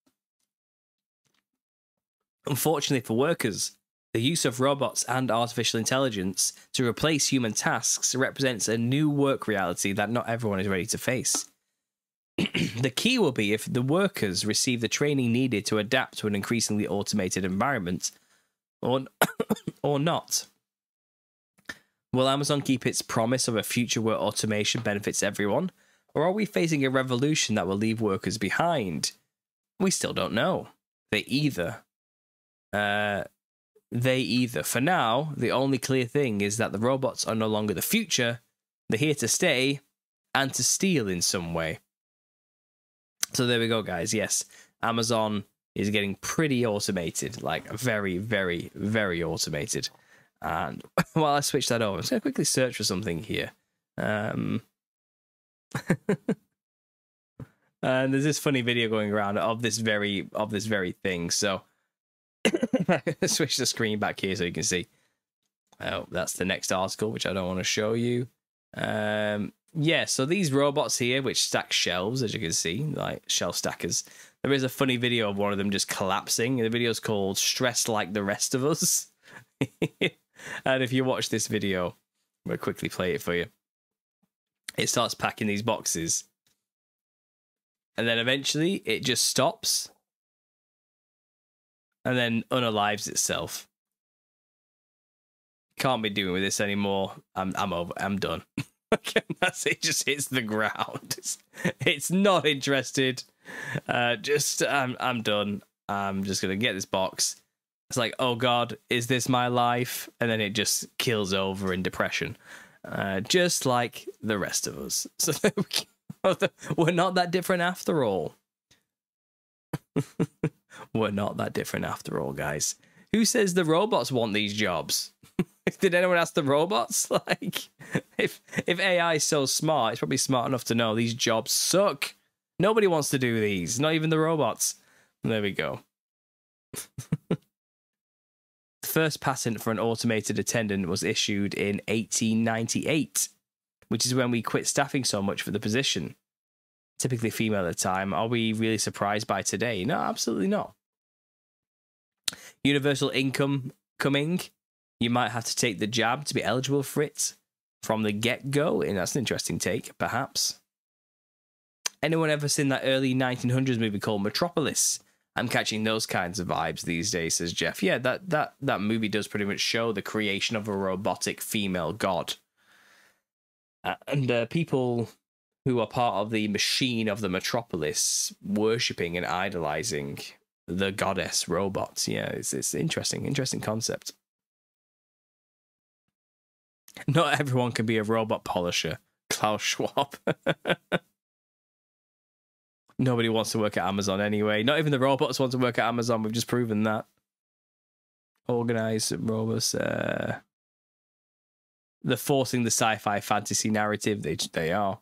Unfortunately for workers, the use of robots and artificial intelligence to replace human tasks represents a new work reality that not everyone is ready to face. The key will be if the workers receive the training needed to adapt to an increasingly automated environment, or not. Will Amazon keep its promise of a future where automation benefits everyone, or are we facing a revolution that will leave workers behind? We still don't know. They either. For now, the only clear thing is that the robots are no longer the future, they're here to stay, and to steal in some way. So there we go, guys. Yes, Amazon is getting pretty automated, like very, very, very automated. And while I switch that over, I'm just going to quickly search for something here. And there's this funny video going around of this very thing. So switch the screen back here so you can see. Oh, that's the next article, which I don't want to show you. Yeah, so these robots here, which stack shelves, as you can see, like shelf stackers. There is a funny video of one of them just collapsing. The video is called "Stressed Like the Rest of Us." And if you watch this video, we'll quickly play it for you. It starts packing these boxes. And then eventually it just stops. And then unalives itself. Can't be doing with this anymore. I'm over. I'm done. It just hits the ground. It's not interested. I'm done. I'm just gonna get this box. It's like, oh God, is this my life? And then it just kills over in depression, just like the rest of us. So we're not that different after all. We're not that different after all, guys. Who says the robots want these jobs? Did anyone ask the robots? Like, if AI is so smart, it's probably smart enough to know these jobs suck. Nobody wants to do these, not even the robots. There we go. The first patent for an automated attendant was issued in 1898, which is when we quit staffing so much for the position. Typically female at the time. Are we really surprised by today? No, absolutely not. Universal income coming. You might have to take the jab to be eligible for it from the get-go, and that's an interesting take, perhaps. Anyone ever seen that early 1900s movie called Metropolis? I'm catching those kinds of vibes these days, says Jeff. Yeah, that movie does pretty much show the creation of a robotic female god. And people who are part of the machine of the Metropolis worshipping and idolizing the goddess robots. Yeah, it's interesting concept. Not everyone can be a robot polisher. Klaus Schwab. Nobody wants to work at Amazon anyway. Not even the robots want to work at Amazon. We've just proven that. Organized robots. They're forcing the sci-fi fantasy narrative. They are.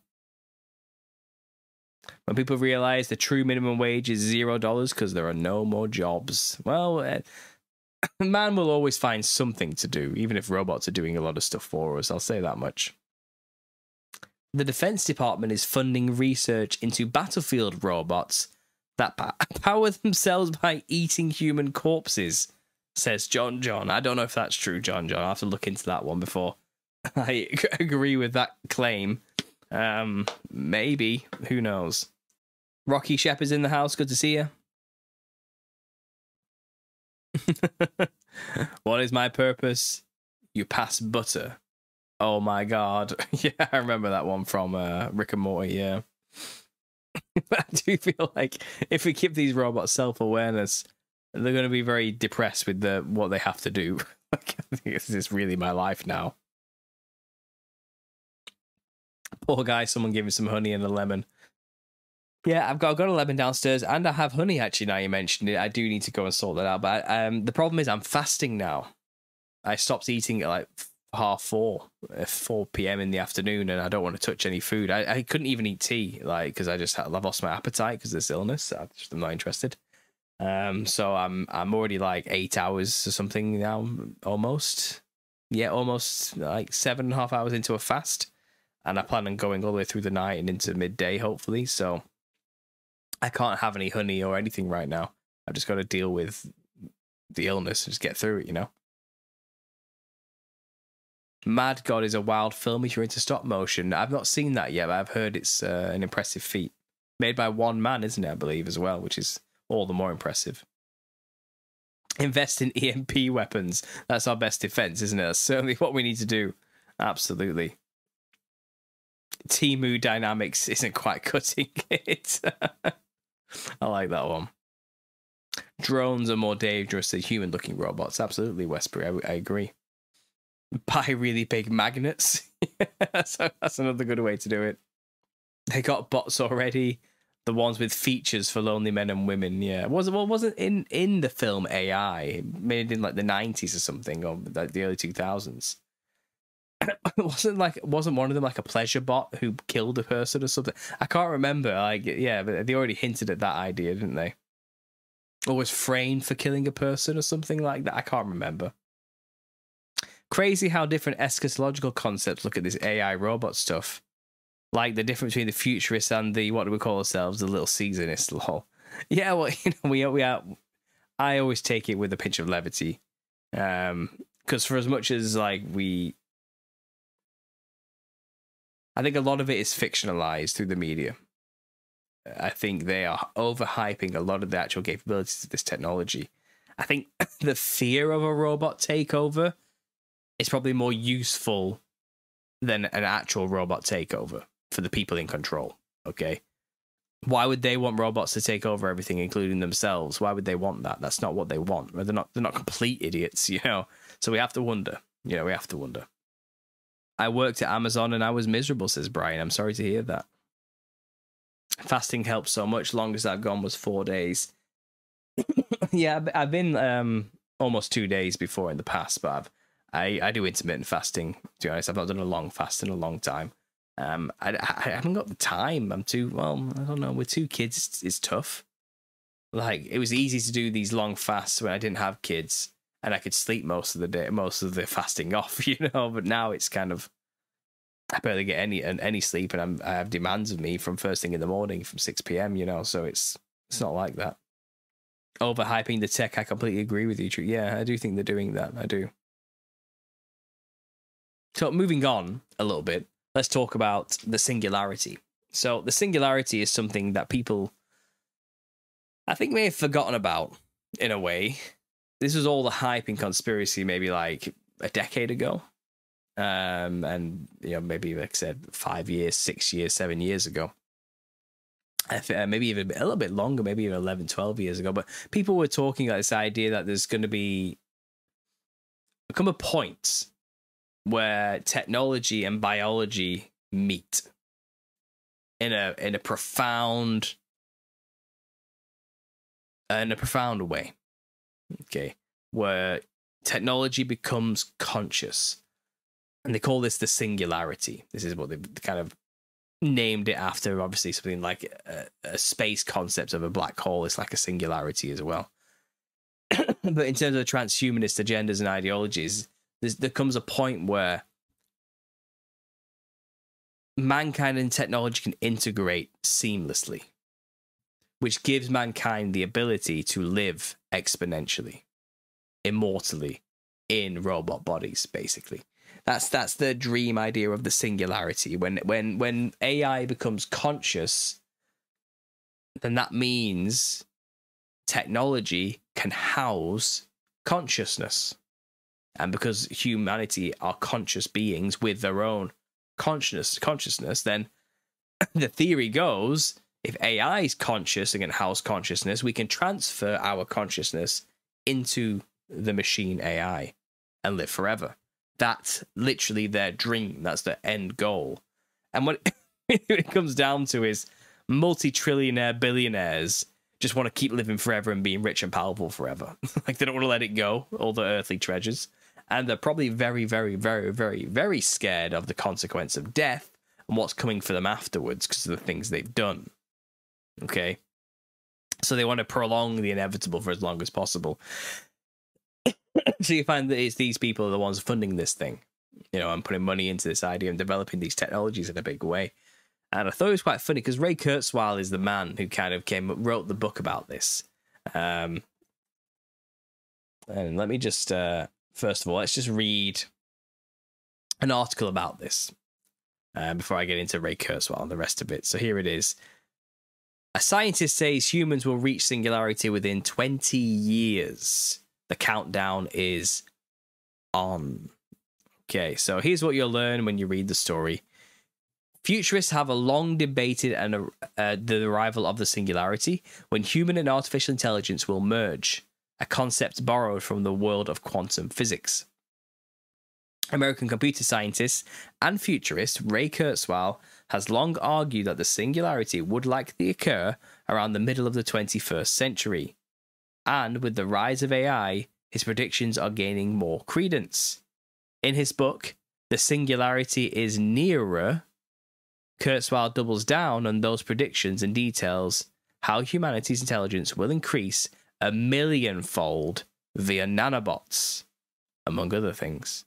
When people realize the true minimum wage is $0 because there are no more jobs. Well, man will always find something to do, even if robots are doing a lot of stuff for us. I'll say that much. The Defense Department is funding research into battlefield robots that power themselves by eating human corpses, says John. I don't know if that's true, John. I'll have to look into that one before I agree with that claim. Maybe. Who knows? Rocky Shepard's in the house. Good to see you. What is my purpose? You pass butter. Oh my god. Yeah, I remember that one from Rick and Morty, yeah. I do feel like if we give these robots self-awareness, they're going to be very depressed with what they have to do. Like, I think this is really my life now. Poor guy, someone gave him some honey and a lemon. Yeah, I've got a lemon downstairs, and I have honey, actually, now you mentioned it. I do need to go and sort that out. But the problem is I'm fasting now. I stopped eating at like 4 p.m. in the afternoon, and I don't want to touch any food. I couldn't even eat tea, like, because I've lost my appetite because of this illness. I'm not interested. So I'm already like 8 hours or something now, almost. Yeah, almost like 7.5 hours into a fast. And I plan on going all the way through the night and into midday, hopefully. So I can't have any honey or anything right now. I've just got to deal with the illness and just get through it, you know? Mad God is a wild film if you're into stop motion. I've not seen that yet, but I've heard it's an impressive feat. Made by one man, isn't it, I believe, as well, which is all the more impressive. Invest in EMP weapons. That's our best defense, isn't it? That's certainly what we need to do. Absolutely. Temu Dynamics isn't quite cutting it. I like that one. Drones are more dangerous than human-looking robots. Absolutely, Westbury. I agree. Buy really big magnets. So that's another good way to do it. They got bots already. The ones with features for lonely men and women. Yeah, wasn't in the film AI made in like the 90s or something, or like the early 2000s. Wasn't one of them like a pleasure bot who killed a person or something? I can't remember. Like, yeah, but they already hinted at that idea, didn't they? Or was framed for killing a person or something like that. I can't remember. Crazy how different eschatological concepts look at this AI robot stuff. Like the difference between the futurists and the, what do we call ourselves, the little seasonists, lol. Yeah, well, you know, we are. I always take it with a pinch of levity, because for as much as like I think a lot of it is fictionalized through the media. I think they are overhyping a lot of the actual capabilities of this technology. I think the fear of a robot takeover is probably more useful than an actual robot takeover for the people in control. Okay, why would they want robots to take over everything, including themselves? Why would they want that? That's not what they want. They're not complete idiots, you know. So we have to wonder. You know, we have to wonder. I worked at Amazon and I was miserable, says Brian. I'm sorry to hear that. Fasting helps so much. Longest I've gone was 4 days. Yeah, I've been almost 2 days before in the past, but I do intermittent fasting. To be honest, I've not done a long fast in a long time. I haven't got the time. I don't know. With 2 kids, it's tough. Like, it was easy to do these long fasts when I didn't have kids, and I could sleep most of the day, most of the fasting off, you know. But now it's kind of, I barely get any sleep, and I have demands of me from first thing in the morning, from 6 p.m. You know, so it's not like that. Overhyping the tech, I completely agree with you. Yeah, I do think they're doing that. I do. So moving on a little bit, let's talk about the singularity. So the singularity is something that people, I think, may have forgotten about in a way. This was all the hype in conspiracy maybe like a decade ago. And, you know, maybe, like I said, 5 years, 6 years, 7 years ago. Maybe even a little bit longer, maybe even 11, 12 years ago. But people were talking about this idea that there's going to become a point where technology and biology meet in a profound way. Okay, where technology becomes conscious, and they call this the singularity. This is what they've kind of named it after. Obviously, something like a space concept of a black hole is like a singularity as well. But in terms of transhumanist agendas and ideologies, there comes a point where mankind and technology can integrate seamlessly, which gives mankind the ability to live exponentially, immortally, in robot bodies, basically. That's the dream idea of the singularity. When AI becomes conscious, then that means technology can house consciousness. And because humanity are conscious beings with their own consciousness, then the theory goes, if AI is conscious and can house consciousness, we can transfer our consciousness into the machine AI and live forever. That's literally their dream. That's their end goal. And what it comes down to is multi-trillionaire billionaires just want to keep living forever and being rich and powerful forever. Like, they don't want to let it go, all the earthly treasures. And they're probably very, very, very, very, very scared of the consequence of death and what's coming for them afterwards because of the things they've done. Okay? So they want to prolong the inevitable for as long as possible. So you find that it's these people are the ones funding this thing, you know, and putting money into this idea and developing these technologies in a big way. And I thought it was quite funny because Ray Kurzweil is the man who kind of wrote the book about this. And let me just, first of all, let's just read an article about this before I get into Ray Kurzweil and the rest of it. So here it is. A scientist says humans will reach singularity within 20 years. The countdown is on. Okay, so here's what you'll learn when you read the story. Futurists have a long debated the arrival of the singularity, when human and artificial intelligence will merge, a concept borrowed from the world of quantum physics. American computer scientist and futurist Ray Kurzweil has long argued that the singularity would likely occur around the middle of the 21st century. And with the rise of AI, his predictions are gaining more credence. In his book, The Singularity is Nearer, Kurzweil doubles down on those predictions and details how humanity's intelligence will increase 1 millionfold via nanobots, among other things.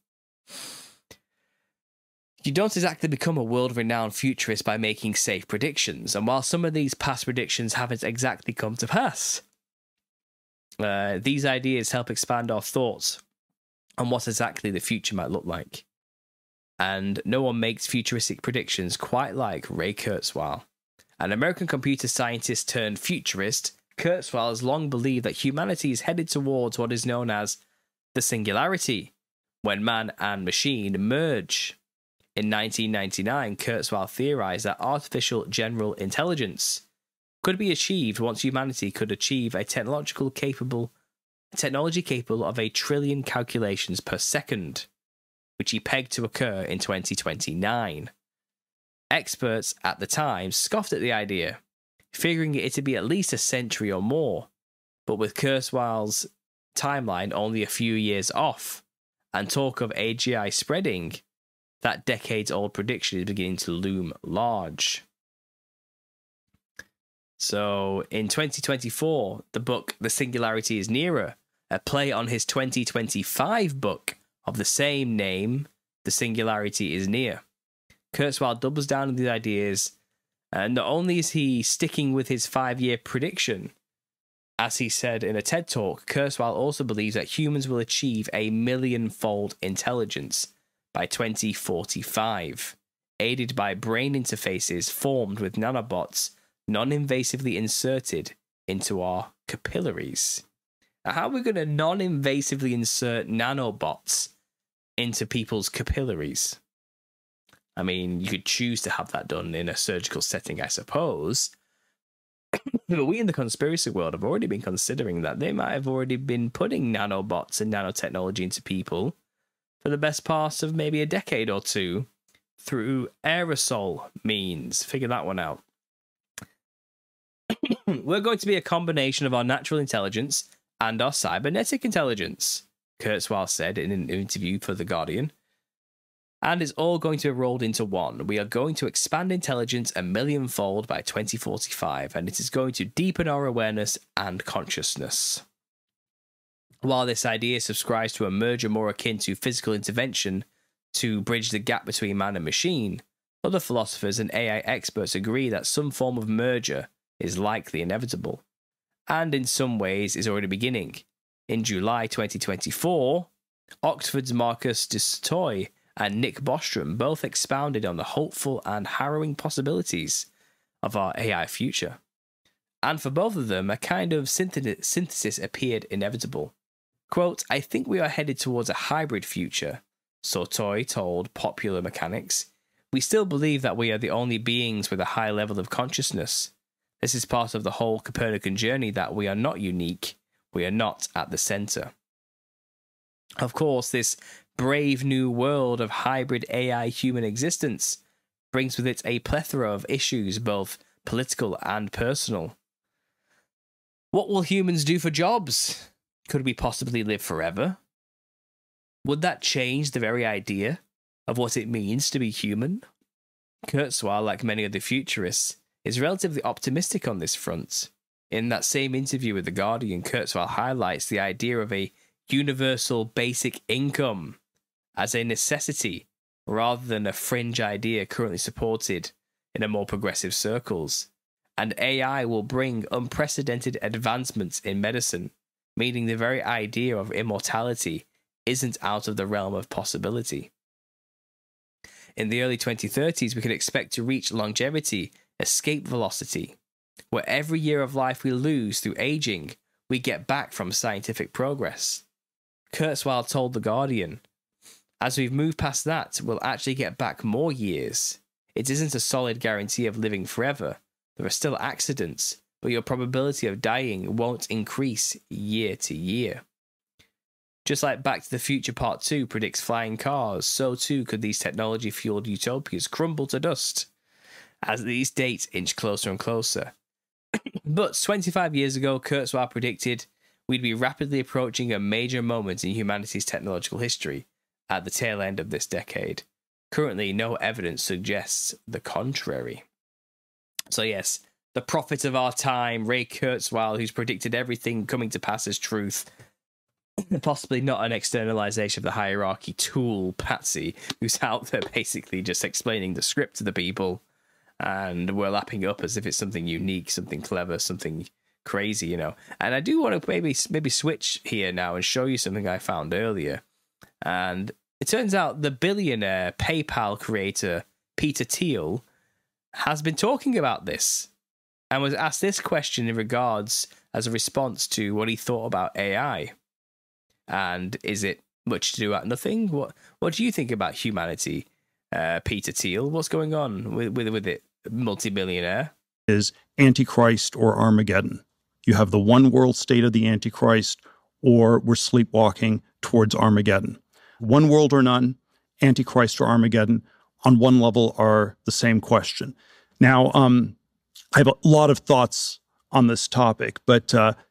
You don't exactly become a world-renowned futurist by making safe predictions, and while some of these past predictions haven't exactly come to pass, these ideas help expand our thoughts on what exactly the future might look like. And no one makes futuristic predictions quite like Ray Kurzweil. An American computer scientist turned futurist, Kurzweil has long believed that humanity is headed towards what is known as the singularity, when man and machine merge. In 1999, Kurzweil theorized that artificial general intelligence could be achieved once humanity could achieve a technology capable of 1 trillion calculations per second, which he pegged to occur in 2029. Experts at the time scoffed at the idea, figuring it to be at least a century or more, but with Kurzweil's timeline only a few years off, and talk of AGI spreading, that decades-old prediction is beginning to loom large. So, in 2024, the book The Singularity is Nearer, a play on his 2025 book of the same name, The Singularity is Near, Kurzweil doubles down on these ideas, and not only is he sticking with his 5-year prediction, as he said in a TED Talk, Kurzweil also believes that humans will achieve a 1,000,000-fold intelligence by 2045, aided by brain interfaces formed with nanobots non-invasively inserted into our capillaries. Now, how are we going to non-invasively insert nanobots into people's capillaries? I mean, you could choose to have that done in a surgical setting, I suppose. But we in the conspiracy world have already been considering that they might have already been putting nanobots and nanotechnology into people for the best part of maybe a decade or two through aerosol means. Figure that one out. We're going to be a combination of our natural intelligence and our cybernetic intelligence, Kurzweil said in an interview for The Guardian. And it's all going to be rolled into one. We are going to expand intelligence 1,000,000-fold by 2045, and it is going to deepen our awareness and consciousness. While this idea subscribes to a merger more akin to physical intervention to bridge the gap between man and machine, other philosophers and AI experts agree that some form of merger is likely inevitable, and in some ways is already beginning. In July 2024, Oxford's Marcus du Sautoy and Nick Bostrom both expounded on the hopeful and harrowing possibilities of our AI future. And for both of them, a kind of synthesis appeared inevitable. Quote, "I think we are headed towards a hybrid future," Sautoy told Popular Mechanics. "We still believe that we are the only beings with a high level of consciousness. This is part of the whole Copernican journey that we are not unique, we are not at the center." Of course, this brave new world of hybrid AI human existence brings with it a plethora of issues, both political and personal. What will humans do for jobs? Could we possibly live forever? Would that change the very idea of what it means to be human? Kurzweil, like many other futurists, is relatively optimistic on this front. In that same interview with The Guardian, Kurzweil highlights the idea of a universal basic income as a necessity rather than a fringe idea currently supported in a more progressive circles. And AI will bring unprecedented advancements in medicine, meaning the very idea of immortality isn't out of the realm of possibility. In the early 2030s, we could expect to reach longevity, escape velocity, where every year of life we lose through aging, we get back from scientific progress. Kurzweil told The Guardian, "As we've moved past that, we'll actually get back more years. It isn't a solid guarantee of living forever. There are still accidents, but your probability of dying won't increase year to year." Just like Back to the Future Part 2 predicts flying cars, so too could these technology-fueled utopias crumble to dust as these dates inch closer and closer. But 25 years ago, Kurzweil predicted we'd be rapidly approaching a major moment in humanity's technological history at the tail end of this decade. Currently, no evidence suggests the contrary. So yes, the prophet of our time, Ray Kurzweil, who's predicted everything coming to pass as truth, possibly not an externalization of the hierarchy tool, Patsy, who's out there basically just explaining the script to the people, and we're lapping it up as if it's something unique, something clever, something crazy, you know. And I do want to maybe switch here now and show you something I found earlier. And it turns out the billionaire PayPal creator Peter Thiel has been talking about this and was asked this question in regards as a response to what he thought about AI. And is it much to do at nothing? What do you think about humanity, Peter Thiel? What's going on with it, multi-billionaire? Is Antichrist or Armageddon. You have the one world state of the Antichrist, or we're sleepwalking towards Armageddon. One world or none, Antichrist or Armageddon, on one level are the same question. Now, I have a lot of thoughts on this topic, but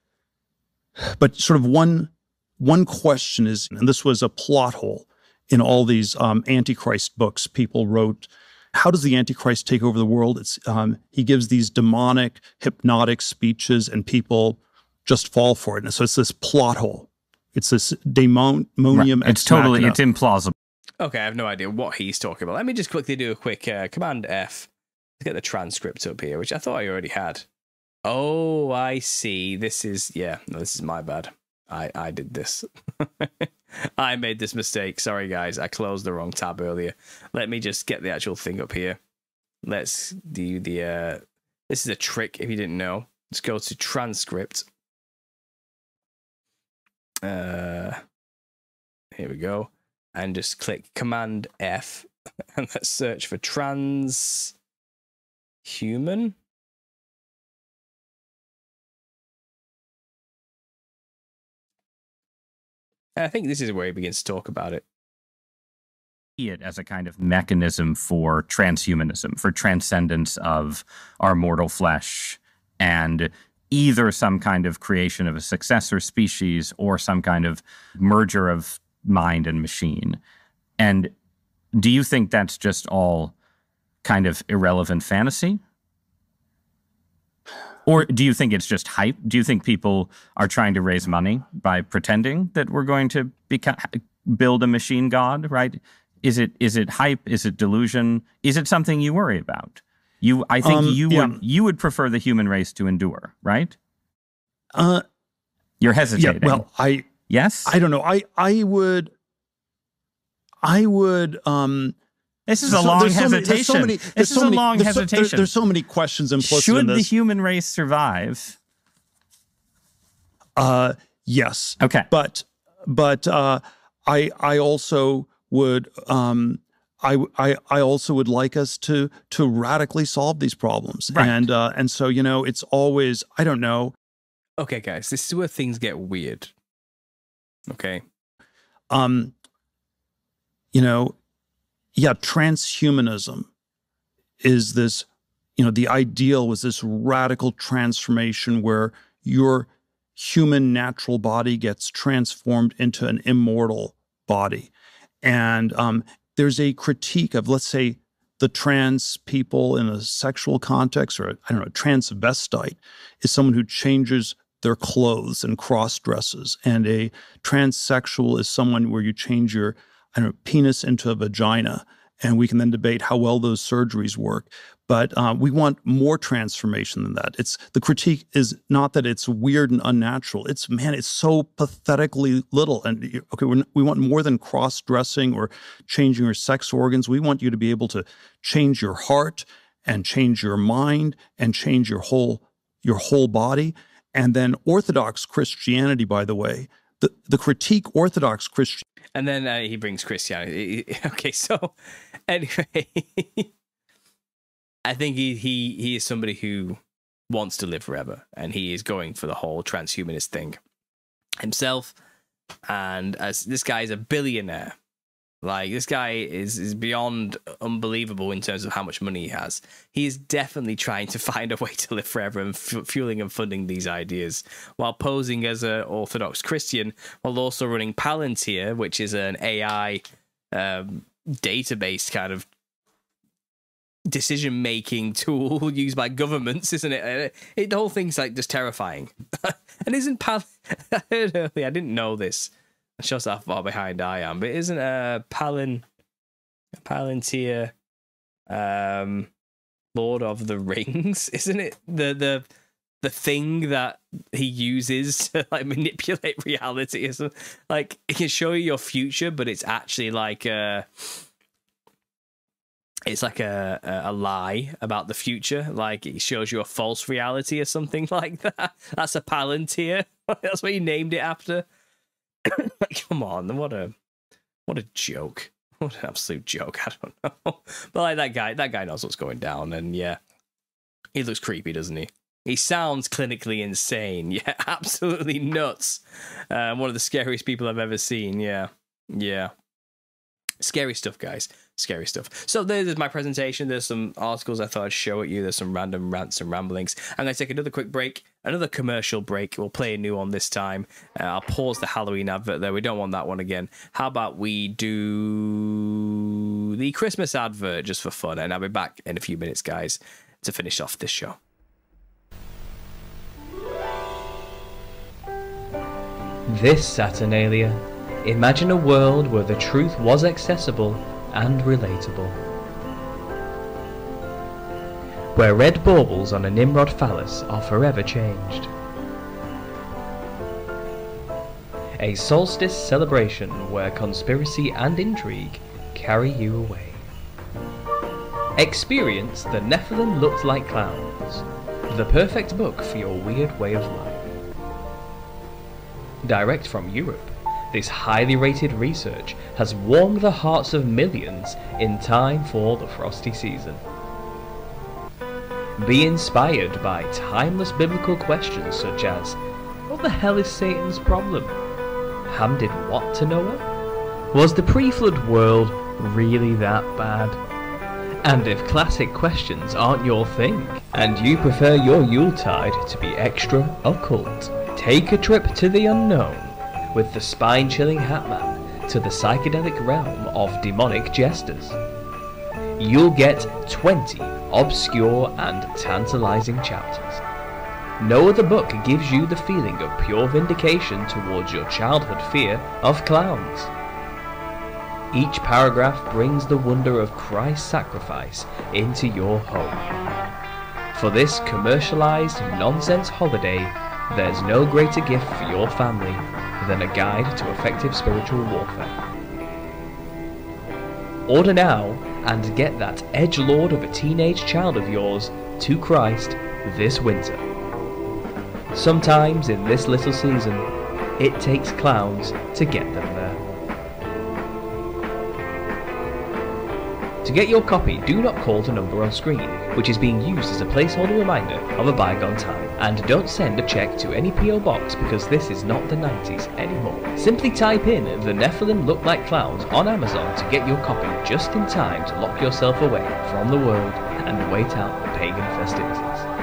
sort of one question is, and this was a plot hole in all these Antichrist books people wrote. How does the Antichrist take over the world? He gives these demonic, hypnotic speeches, and people just fall for it. And so it's this plot hole. It's this daemonium. Right. It's implausible. Okay, I have no idea what he's talking about. Let me just quickly do a quick Command F to get the transcript up here, which I thought I already had. Oh, I see. This is my bad. I did this. I made this mistake. Sorry, guys. I closed the wrong tab earlier. Let me just get the actual thing up here. Let's do the... this is a trick, if you didn't know. Let's go to transcript. Here we go. And just click Command F. And let's search for transhuman. I think this is where he begins to talk about it. It as a kind of mechanism for transhumanism, for transcendence of our mortal flesh, and either some kind of creation of a successor species or some kind of merger of mind and machine. And do you think that's just all kind of irrelevant fantasy? Or do you think it's just hype? Do you think people are trying to raise money by pretending that we're going to build a machine god, right? Is it hype? Is it delusion? Is it something you worry about? I think you would prefer the human race to endure, right? You're hesitating. Yeah, well, yes? I don't know. I would. This is a long hesitation. This is a long hesitation. There's so many questions implicit in this. Should the human race survive? Yes. Okay. But I also would I also would like us to radically solve these problems. Right. And so, it's always, I don't know. Okay, guys, this is where things get weird. Okay. Transhumanism is this, the ideal was this radical transformation where your human natural body gets transformed into an immortal body. And there's a critique of, let's say, the trans people in a sexual context, or a transvestite is someone who changes their clothes and cross-dresses. And a transsexual is someone where you change your, penis into a vagina. And we can then debate how well those surgeries work. But we want more transformation than that. The critique is not that it's weird and unnatural. It's so pathetically little. And we want more than cross-dressing or changing your sex organs. We want you to be able to change your heart and change your mind and change your whole body. And then Orthodox Christianity, by the way, the critique Orthodox Christianity. And then he brings Christianity. Okay, so anyway, I think he is somebody who wants to live forever, and he is going for the whole transhumanist thing himself. And as this guy is a billionaire, like this guy is beyond unbelievable in terms of how much money he has. He is definitely trying to find a way to live forever and fueling and funding these ideas while posing as an Orthodox Christian, while also running Palantir, which is an AI database kind of decision-making tool used by governments, isn't it? The whole thing's like just terrifying. And isn't I heard earlier, I didn't know this. It shows how far behind I am, but isn't Palantir Lord of the Rings? Isn't it the thing that he uses to like manipulate reality? Or something? Like it can show you your future, but it's actually like it's like a lie about the future. Like it shows you a false reality or something like that. That's a Palantir. That's what he named it after. Come on, what a joke. What an absolute joke. I don't know. But like that guy knows what's going down, and yeah. He looks creepy, doesn't he? He sounds clinically insane. Yeah, absolutely nuts. One of the scariest people I've ever seen. Yeah. Scary stuff, guys. Scary stuff. So there's my presentation. There's some articles I thought I'd show at you. There's some random rants and ramblings. I'm going to take another quick break, another commercial break. We'll play a new one this time. I'll pause the Halloween advert there. We don't want that one again. How about we do the Christmas advert just for fun? And I'll be back in a few minutes, guys, to finish off this show. This Saturnalia Imagine a world where the truth was accessible and relatable. Where red baubles on a Nimrod phallus are forever changed. A solstice celebration where conspiracy and intrigue carry you away. Experience The Nephilim Looked Like Clowns, the perfect book for your weird way of life. Direct from Europe, this highly rated research has warmed the hearts of millions in time for the frosty season. Be inspired by timeless biblical questions such as, what the hell is Satan's problem? Ham did what to Noah? Was the pre-flood world really that bad? And if classic questions aren't your thing, and you prefer your Yuletide to be extra occult, take a trip to the unknown with the spine-chilling Hatman to the psychedelic realm of demonic jesters. You'll get 20 obscure and tantalizing chapters. No other book gives you the feeling of pure vindication towards your childhood fear of clowns. Each paragraph brings the wonder of Christ's sacrifice into your home. For this commercialized nonsense holiday, there's no greater gift for your family than a guide to effective spiritual warfare. Order now and get that edgelord of a teenage child of yours to Christ this winter. Sometimes in this little season, it takes clowns to get them there. To get your copy, do not call the number on screen, which is being used as a placeholder reminder of a bygone time. And don't send a check to any PO box because this is not the 90s anymore. Simply type in The Nephilim Look Like Clowns on Amazon to get your copy just in time to lock yourself away from the world and wait out the pagan festivities.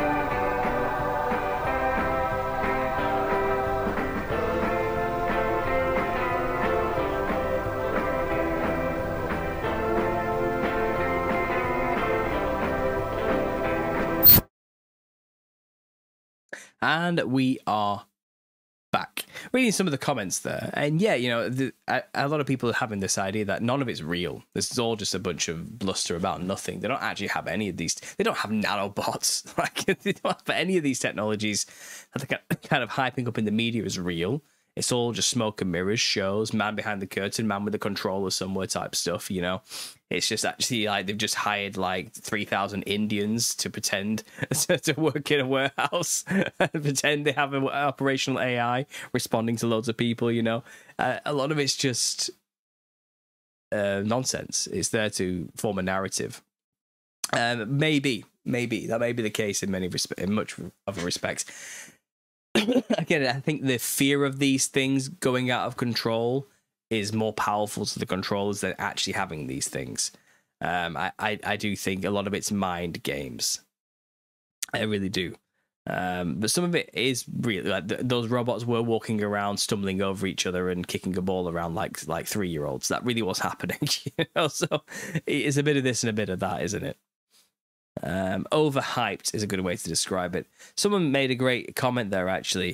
And we are back. Reading some of the comments there. And yeah, you know, a lot of people are having this idea that none of it's real. This is all just a bunch of bluster about nothing. They don't actually have any of these. They don't have nanobots. Like, they don't have any of these technologies that they're kind of hyping up in the media as real. It's all just smoke and mirrors, shows, man behind the curtain, man with a controller somewhere type stuff, you know. It's just actually like they've just hired like 3,000 Indians to pretend to work in a warehouse and pretend they have an operational AI responding to loads of people, you know. A lot of it's just nonsense. It's there to form a narrative. Maybe that may be the case in much of a respect. Again, I think the fear of these things going out of control is more powerful to the controllers than actually having these things. I do think a lot of it's mind games. I really do. But some of it is really like those robots were walking around, stumbling over each other and kicking a ball around like 3-year-olds. That really was happening, you know. So it's a bit of this and a bit of that, isn't it? Overhyped is a good way to describe it. Someone made a great comment there, actually.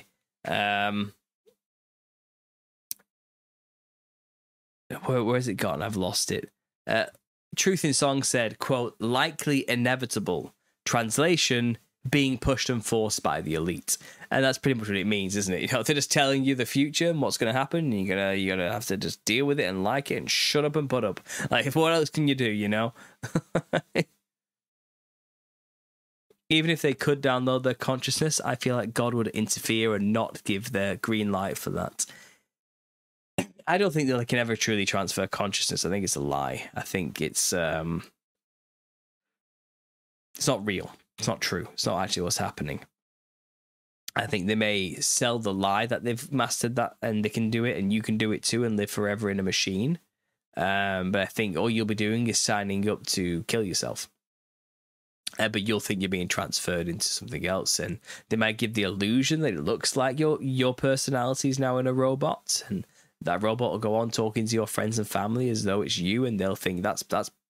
Where has it gone? I've lost it. Truth in Song said, quote, likely inevitable. Translation, being pushed and forced by the elite. And that's pretty much what it means, isn't it? You know, they're just telling you the future and what's going to happen. And you're gonna have to just deal with it and like it and shut up and put up. Like, what else can you do, you know? Even if they could download their consciousness, I feel like God would interfere and not give their green light for that. I don't think that they can ever truly transfer consciousness. I think it's a lie. I think it's not real. It's not true. It's not actually what's happening. I think they may sell the lie that they've mastered that and they can do it and you can do it too and live forever in a machine. But I think all you'll be doing is signing up to kill yourself. But you'll think you're being transferred into something else, and they might give the illusion that it looks like your personality is now in a robot, and that robot will go on talking to your friends and family as though it's you, and they'll think that's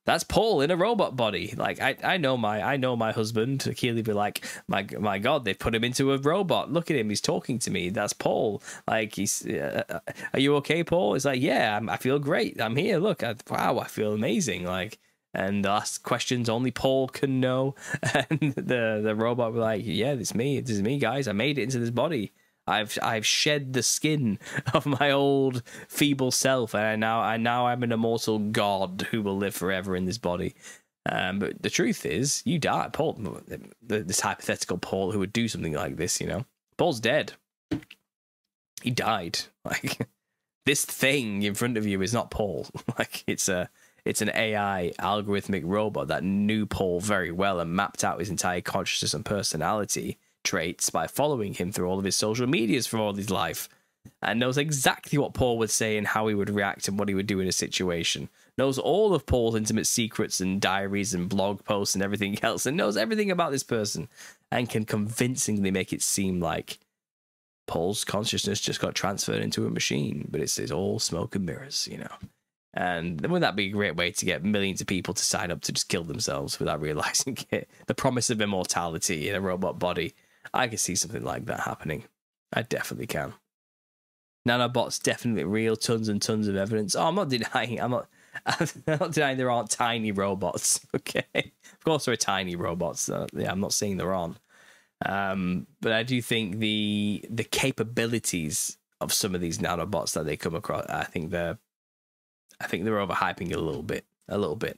that's Paul in a robot body. Like I know my husband. Keely be like, my God, they put him into a robot. Look at him, he's talking to me. That's Paul. Like he's, are you okay, Paul? It's like, yeah, I feel great. I'm here. Look, wow, I feel amazing. Like, and ask questions only Paul can know. And the robot be like, yeah, this is me, guys. I made it into this body. I've shed the skin of my old feeble self, and now I'm an immortal god who will live forever in this body. But the truth is, you die, Paul. This hypothetical Paul who would do something like this, you know, Paul's dead. He died. Like this thing in front of you is not Paul. Like it's an AI algorithmic robot that knew Paul very well and mapped out his entire consciousness and personality traits by following him through all of his social medias for all his life, and knows exactly what Paul would say and how he would react and what he would do in a situation, knows all of Paul's intimate secrets and diaries and blog posts and everything else, and knows everything about this person, and can convincingly make it seem like Paul's consciousness just got transferred into a machine, but it's all smoke and mirrors, you know. And wouldn't that be a great way to get millions of people to sign up to just kill themselves without realizing it? The promise of immortality in a robot body. I can see something like that happening. I definitely can. Nanobots definitely real. Tons and tons of evidence. Oh, I'm not denying there aren't tiny robots. Okay, of course there are tiny robots. Yeah, I'm not saying there aren't. But I do think the capabilities of some of these nanobots that they come across, I think they're overhyping it a little bit. A little bit.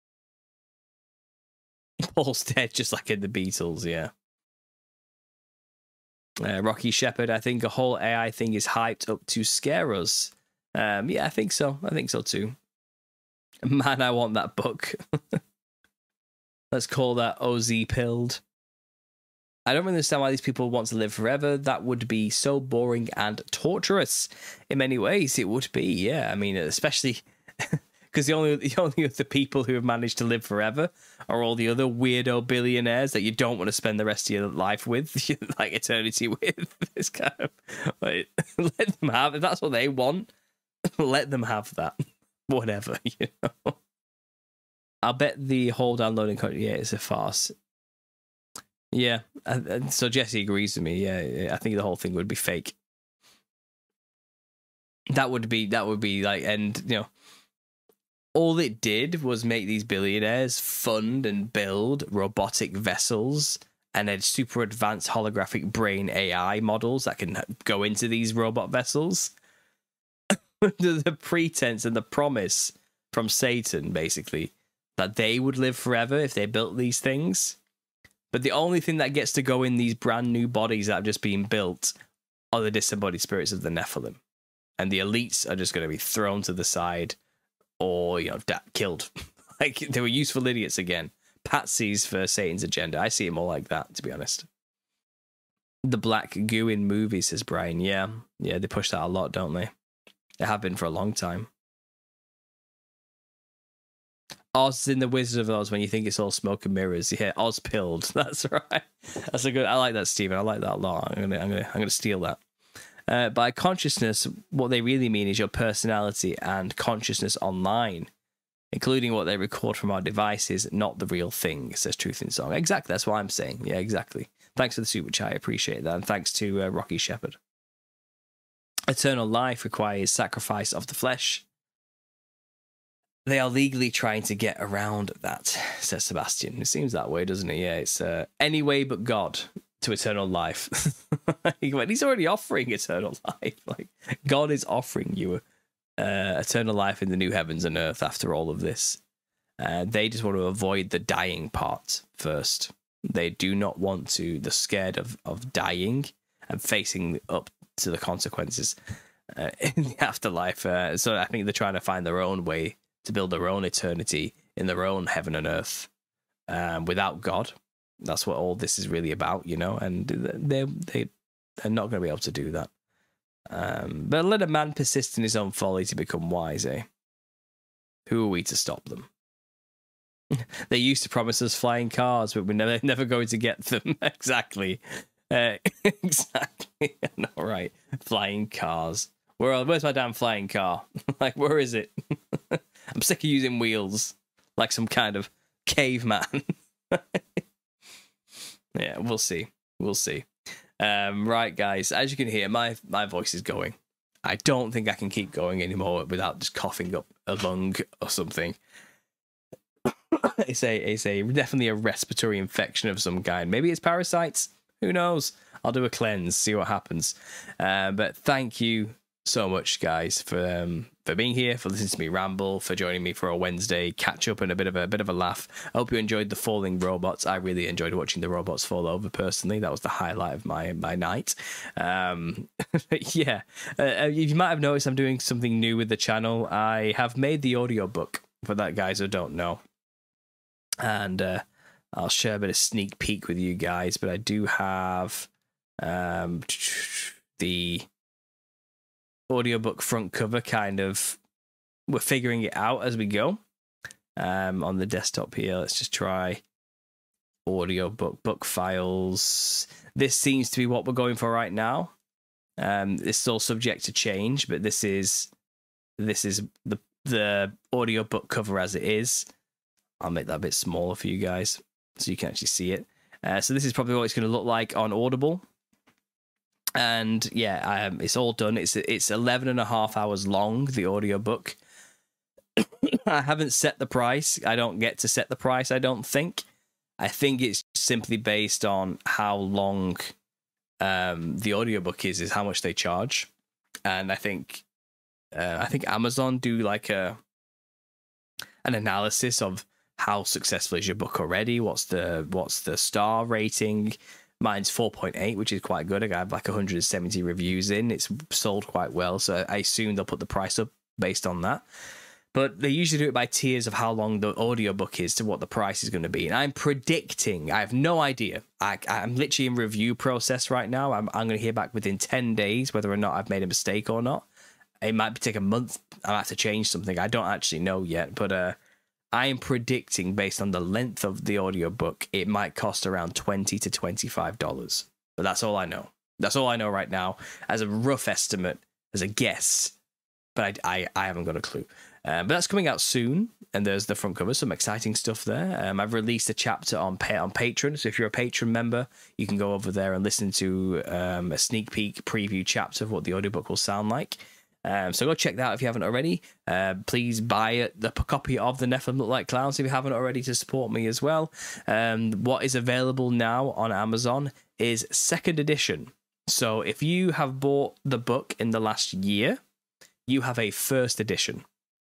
Paul's dead, just like in the Beatles. Yeah. Rocky Shepherd, I think a whole AI thing is hyped up to scare us. Yeah, I think so. I think so too. Man, I want that book. Let's call that OZ pilled. I don't really understand why these people want to live forever. That would be so boring and torturous. In many ways, it would be. Yeah, I mean, especially because the only other people who have managed to live forever are all the other weirdo billionaires that you don't want to spend the rest of your life with, like eternity with. It's kind of like, let them have, if that's what they want, let them have that. Whatever, you know. I'll bet the whole downloading code, yeah, it's a farce. Yeah, so Jesse agrees with me. Yeah, I think the whole thing would be fake. That would be like, and you know, all it did was make these billionaires fund and build robotic vessels and then super advanced holographic brain AI models that can go into these robot vessels. The pretense and the promise from Satan, basically, that they would live forever if they built these things. But the only thing that gets to go in these brand new bodies that have just been built are the disembodied spirits of the Nephilim. And the elites are just going to be thrown to the side or, you know, killed. Like, they were useful idiots again. Patsies for Satan's agenda. I see it more like that, to be honest. The black goo in movies, says Brian. Yeah, they push that a lot, don't they? They have been for a long time. Oz in the Wizard of Oz when you think it's all smoke and mirrors. Yeah, Oz pilled. That's right. That's a good. I like that, Stephen. I like that a lot. I'm gonna steal that. By consciousness, what they really mean is your personality and consciousness online, including what they record from our devices, not the real thing, says Truth in Song. Exactly. That's what I'm saying. Yeah, exactly. Thanks for the super chat. I appreciate that, and thanks to Rocky Shepherd. Eternal life requires sacrifice of the flesh. They are legally trying to get around that, says Sebastian. It seems that way, doesn't it? Yeah, it's any way but God to eternal life. He's already offering eternal life. Like, God is offering you eternal life in the new heavens and earth after all of this. They just want to avoid the dying part first. They do not want to, they're scared of dying and facing up to the consequences in the afterlife. So I think they're trying to find their own way to build their own eternity in their own heaven and earth without God. That's what all this is really about, you know, and they're not going to be able to do that. But let a man persist in his own folly to become wise, eh? Who are we to stop them? They used to promise us flying cars, but we're never going to get them. Exactly. Exactly. All right. Flying cars. Where's my damn flying car? Like, where is it? I'm sick of using wheels. like some kind of caveman. Yeah, we'll see. We'll see. Right, guys, as you can hear, my voice is going. I don't think I can keep going anymore without just coughing up a lung or something. It's definitely a respiratory infection of some kind. Maybe it's parasites. Who knows? I'll do a cleanse, see what happens. But thank you so much, guys, for being here, for listening to me ramble, for joining me for a Wednesday catch up and a bit of a laugh. I hope you enjoyed the falling robots. I really enjoyed watching the robots fall over. Personally, that was the highlight of my night. Yeah, you might have noticed I'm doing something new with the channel. I have made the audiobook for that, guys who don't know, and I'll share a bit of sneak peek with you guys. But I do have the audiobook front cover kind of, we're figuring it out as we go. On the desktop here, let's just try audiobook, book files. This seems to be what we're going for right now. It's all subject to change, but this is the audiobook cover as it is. I'll make that a bit smaller for you guys so you can actually see it. So this is probably what it's going to look like on Audible. And yeah, it's all done. It's 11 and a half hours long, the audiobook. I haven't set the price. I don't get to set the price, I don't think. I think it's simply based on how long the audiobook is how much they charge. And I think Amazon do like an analysis of how successful is your book already, what's the star rating. Mine's 4.8, which is quite good. I have like 170 reviews in. It's sold quite well, so I assume they'll put the price up based on that. But they usually do it by tiers of how long the audiobook is to what the price is going to be. And I'm predicting, I have no idea. I'm literally in review process right now. I'm going to hear back within 10 days whether or not I've made a mistake or not. It might take a month. I might have to change something. I don't actually know yet, but I am predicting, based on the length of the audiobook, it might cost around $20 to $25. But that's all I know. That's all I know right now, as a rough estimate, as a guess. But I haven't got a clue. But that's coming out soon, and there's the front cover, some exciting stuff there. I've released a chapter on Patreon, so if you're a Patreon member, you can go over there and listen to a sneak peek preview chapter of what the audiobook will sound like. So go check that out if you haven't already. Please buy the copy of The Nephilim Look Like Clowns if you haven't already, to support me as well. What is available now on Amazon is second edition. So if you have bought the book in the last year, you have a first edition.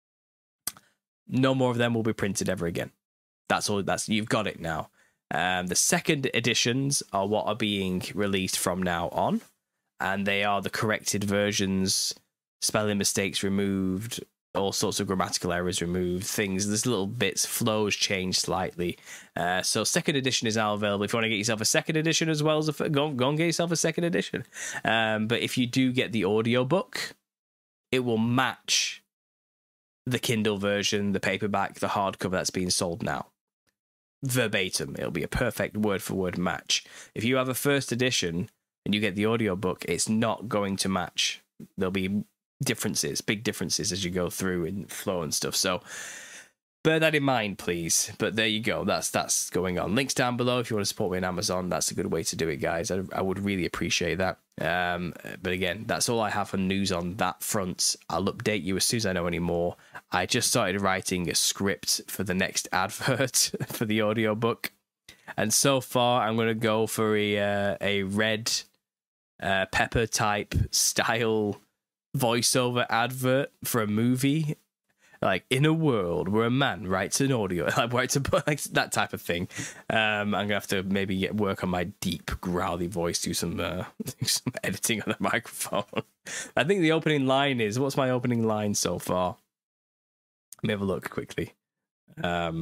No more of them will be printed ever again. That's all. You've got it now. The second editions are what are being released from now on, and they are the corrected versions. Spelling mistakes removed, all sorts of grammatical errors removed, there's little bits, flows changed slightly. So second edition is now available. If you want to get yourself a second edition as well as go and get yourself a second edition. But if you do get the audiobook, it will match the Kindle version, the paperback, the hardcover that's being sold now. Verbatim. It'll be a perfect word-for-word match. If you have a first edition and you get the audiobook, it's not going to match. There'll be big differences as you go through in flow and stuff. So bear that in mind, please. But there you go. That's going on. Links down below if you want to support me on Amazon. That's a good way to do it, guys. I would really appreciate that. But again, that's all I have for news on that front. I'll update you as soon as I know any more. I just started writing a script for the next advert for the audiobook. And so far, I'm going to go for a red pepper type style voiceover advert for a movie, like in a world where a man writes an audio, like that type of thing. I'm gonna have to maybe work on my deep growly voice, do some editing on the microphone. I think the opening line is, what's my opening line so far? Let me have a look quickly. And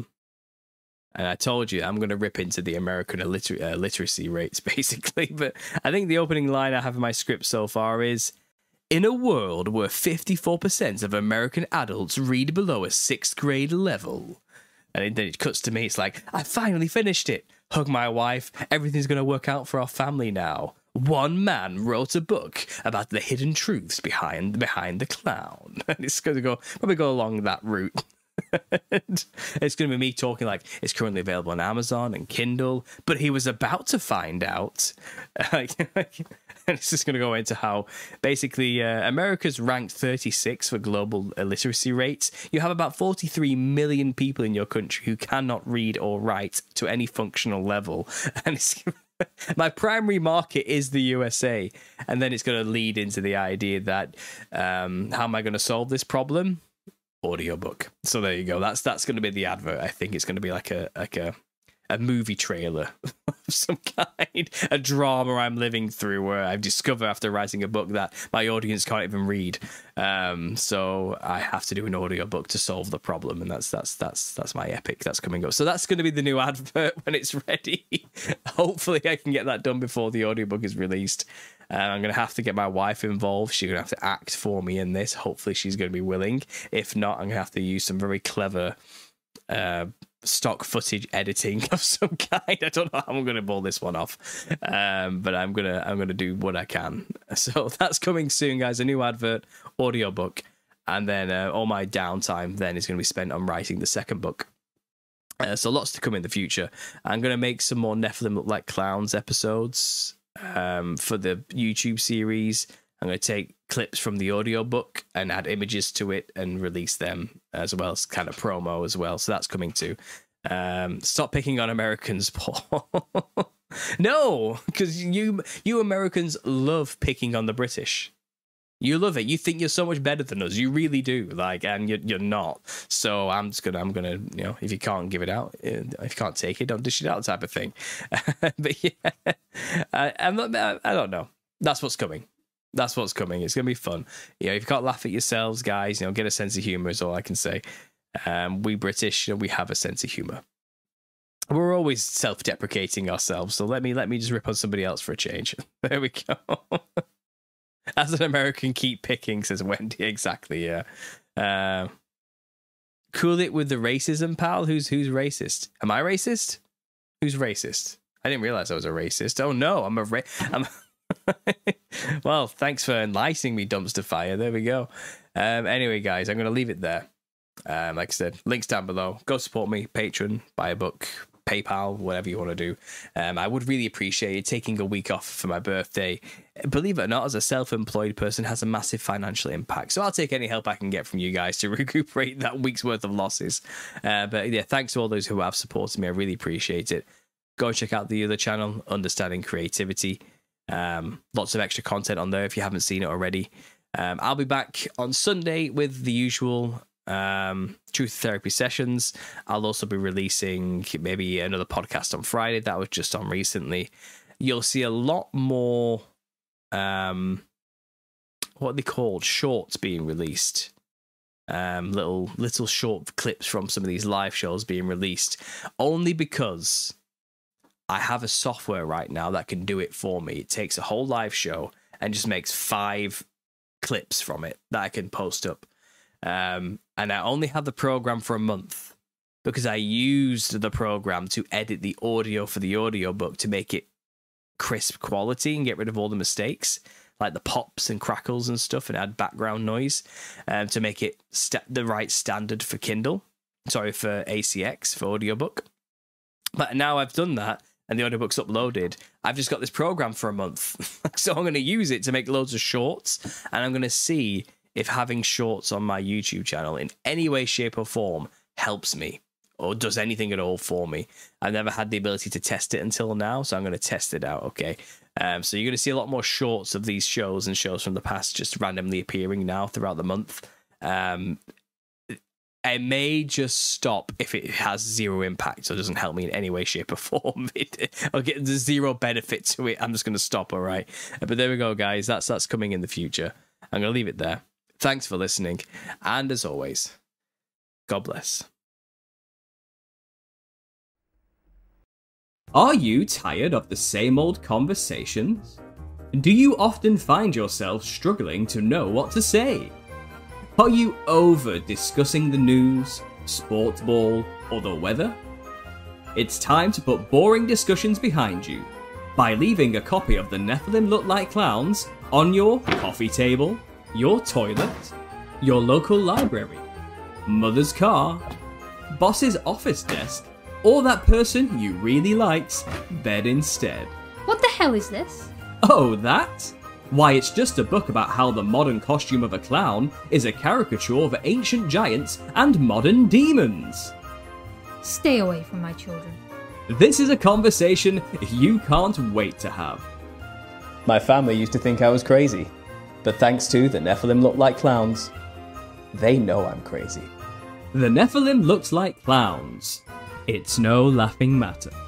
I told you I'm going to rip into the American literacy rates, basically. But I think the opening line I have in my script so far is, in a world where 54% of American adults read below a 6th grade level. And then it cuts to me, it's like, I finally finished it. Hug my wife. Everything's going to work out for our family now. One man wrote a book about the hidden truths behind the clown. And it's going to probably go along that route. It's going to be me talking like it's currently available on Amazon and Kindle, but he was about to find out. And it's just going to go into how basically America's ranked 36 for global illiteracy rates. You have about 43 million people in your country who cannot read or write to any functional level. And it's my primary market is the USA. And then it's going to lead into the idea that how am I going to solve this problem? Audiobook. So there you go. That's going to be the advert. I think it's going to be like a movie trailer of some kind, a drama I'm living through where I've discovered after writing a book that my audience can't even read. So I have to do an audiobook to solve the problem, and that's my epic that's coming up. So that's going to be the new advert when it's ready. Hopefully I can get that done before the audiobook is released. I'm going to have to get my wife involved. She's going to have to act for me in this. Hopefully she's going to be willing. If not, I'm going to have to use some very clever stock footage editing of some kind. I don't know how I'm going to pull this one off, but I'm gonna do what I can. So that's coming soon, guys. A new advert, audiobook, and then all my downtime then is going to be spent on writing the second book. So lots to come in the future. I'm going to make some more Nephilim Look Like Clowns episodes for the YouTube series. I'm going to take clips from the audiobook and add images to it and release them as well as kind of promo as well. So that's coming too. Stop picking on Americans, Paul. No, because you Americans love picking on the British. You love it. You think you're so much better than us. You really do. And you're not. So I'm gonna, if you can't give it out, if you can't take it, don't dish it out, type of thing. But yeah, I don't know. That's what's coming. That's what's coming. It's gonna be fun. If you can't laugh at yourselves, guys, get a sense of humor is all I can say. We British, we have a sense of humor. We're always self-deprecating ourselves. So let me just rip on somebody else for a change. There we go. As an American, keep picking, says Wendy. Exactly, yeah. Cool it with the racism, pal. Who's racist? Am I racist? Who's racist? I didn't realize I was a racist. Oh no, I'm well, thanks for enlightening me, Dumpster Fire. There we go. Anyway, guys, I'm going to leave it there. Like I said, links down below. Go support me, Patreon, buy a book, PayPal, whatever you want to do. I would really appreciate it. Taking a week off for my birthday, believe it or not, as a self-employed person, has a massive financial impact. So I'll take any help I can get from you guys to recuperate that week's worth of losses. But yeah, thanks to all those who have supported me. I really appreciate it. Go check out the other channel, Understanding Creativity. Lots of extra content on there if you haven't seen it already. I'll be back on Sunday with the usual truth therapy sessions. I'll also be releasing maybe another podcast on Friday that was just on recently. You'll see a lot more what are they called, shorts being released, little short clips from some of these live shows being released, only because I have a software right now that can do it for me. It takes a whole live show and just makes 5 clips from it that I can post up. And I only had the program for a month because I used the program to edit the audio for the audiobook to make it crisp quality and get rid of all the mistakes, like the pops and crackles and stuff, and add background noise to make it the right standard for Kindle. Sorry, for ACX, for audiobook. But now I've done that and the audiobook's uploaded, I've just got this program for a month. So I'm going to use it to make loads of shorts, and I'm going to see if having shorts on my YouTube channel in any way, shape, or form helps me or does anything at all for me. I've never had the ability to test it until now, so I'm going to test it out, okay? So you're going to see a lot more shorts of these shows and shows from the past just randomly appearing now throughout the month. I may just stop if it has zero impact, so it doesn't help me in any way, shape, or form. I'll get the zero benefit to it. I'm just going to stop, all right? But there we go, guys. That's coming in the future. I'm going to leave it there. Thanks for listening. And as always, God bless. Are you tired of the same old conversations? Do you often find yourself struggling to know what to say? Are you over discussing the news, sports ball, or the weather? It's time to put boring discussions behind you by leaving a copy of the Nephilim Look Like Clowns on your coffee table, your toilet, your local library, mother's car, boss's office desk, or that person you really like's bed instead. What the hell is this? Oh, that? Why, it's just a book about how the modern costume of a clown is a caricature of ancient giants and modern demons. Stay away from my children. This is a conversation you can't wait to have. My family used to think I was crazy, but thanks to the Nephilim look like clowns, they know I'm crazy. The Nephilim looked like clowns. It's no laughing matter.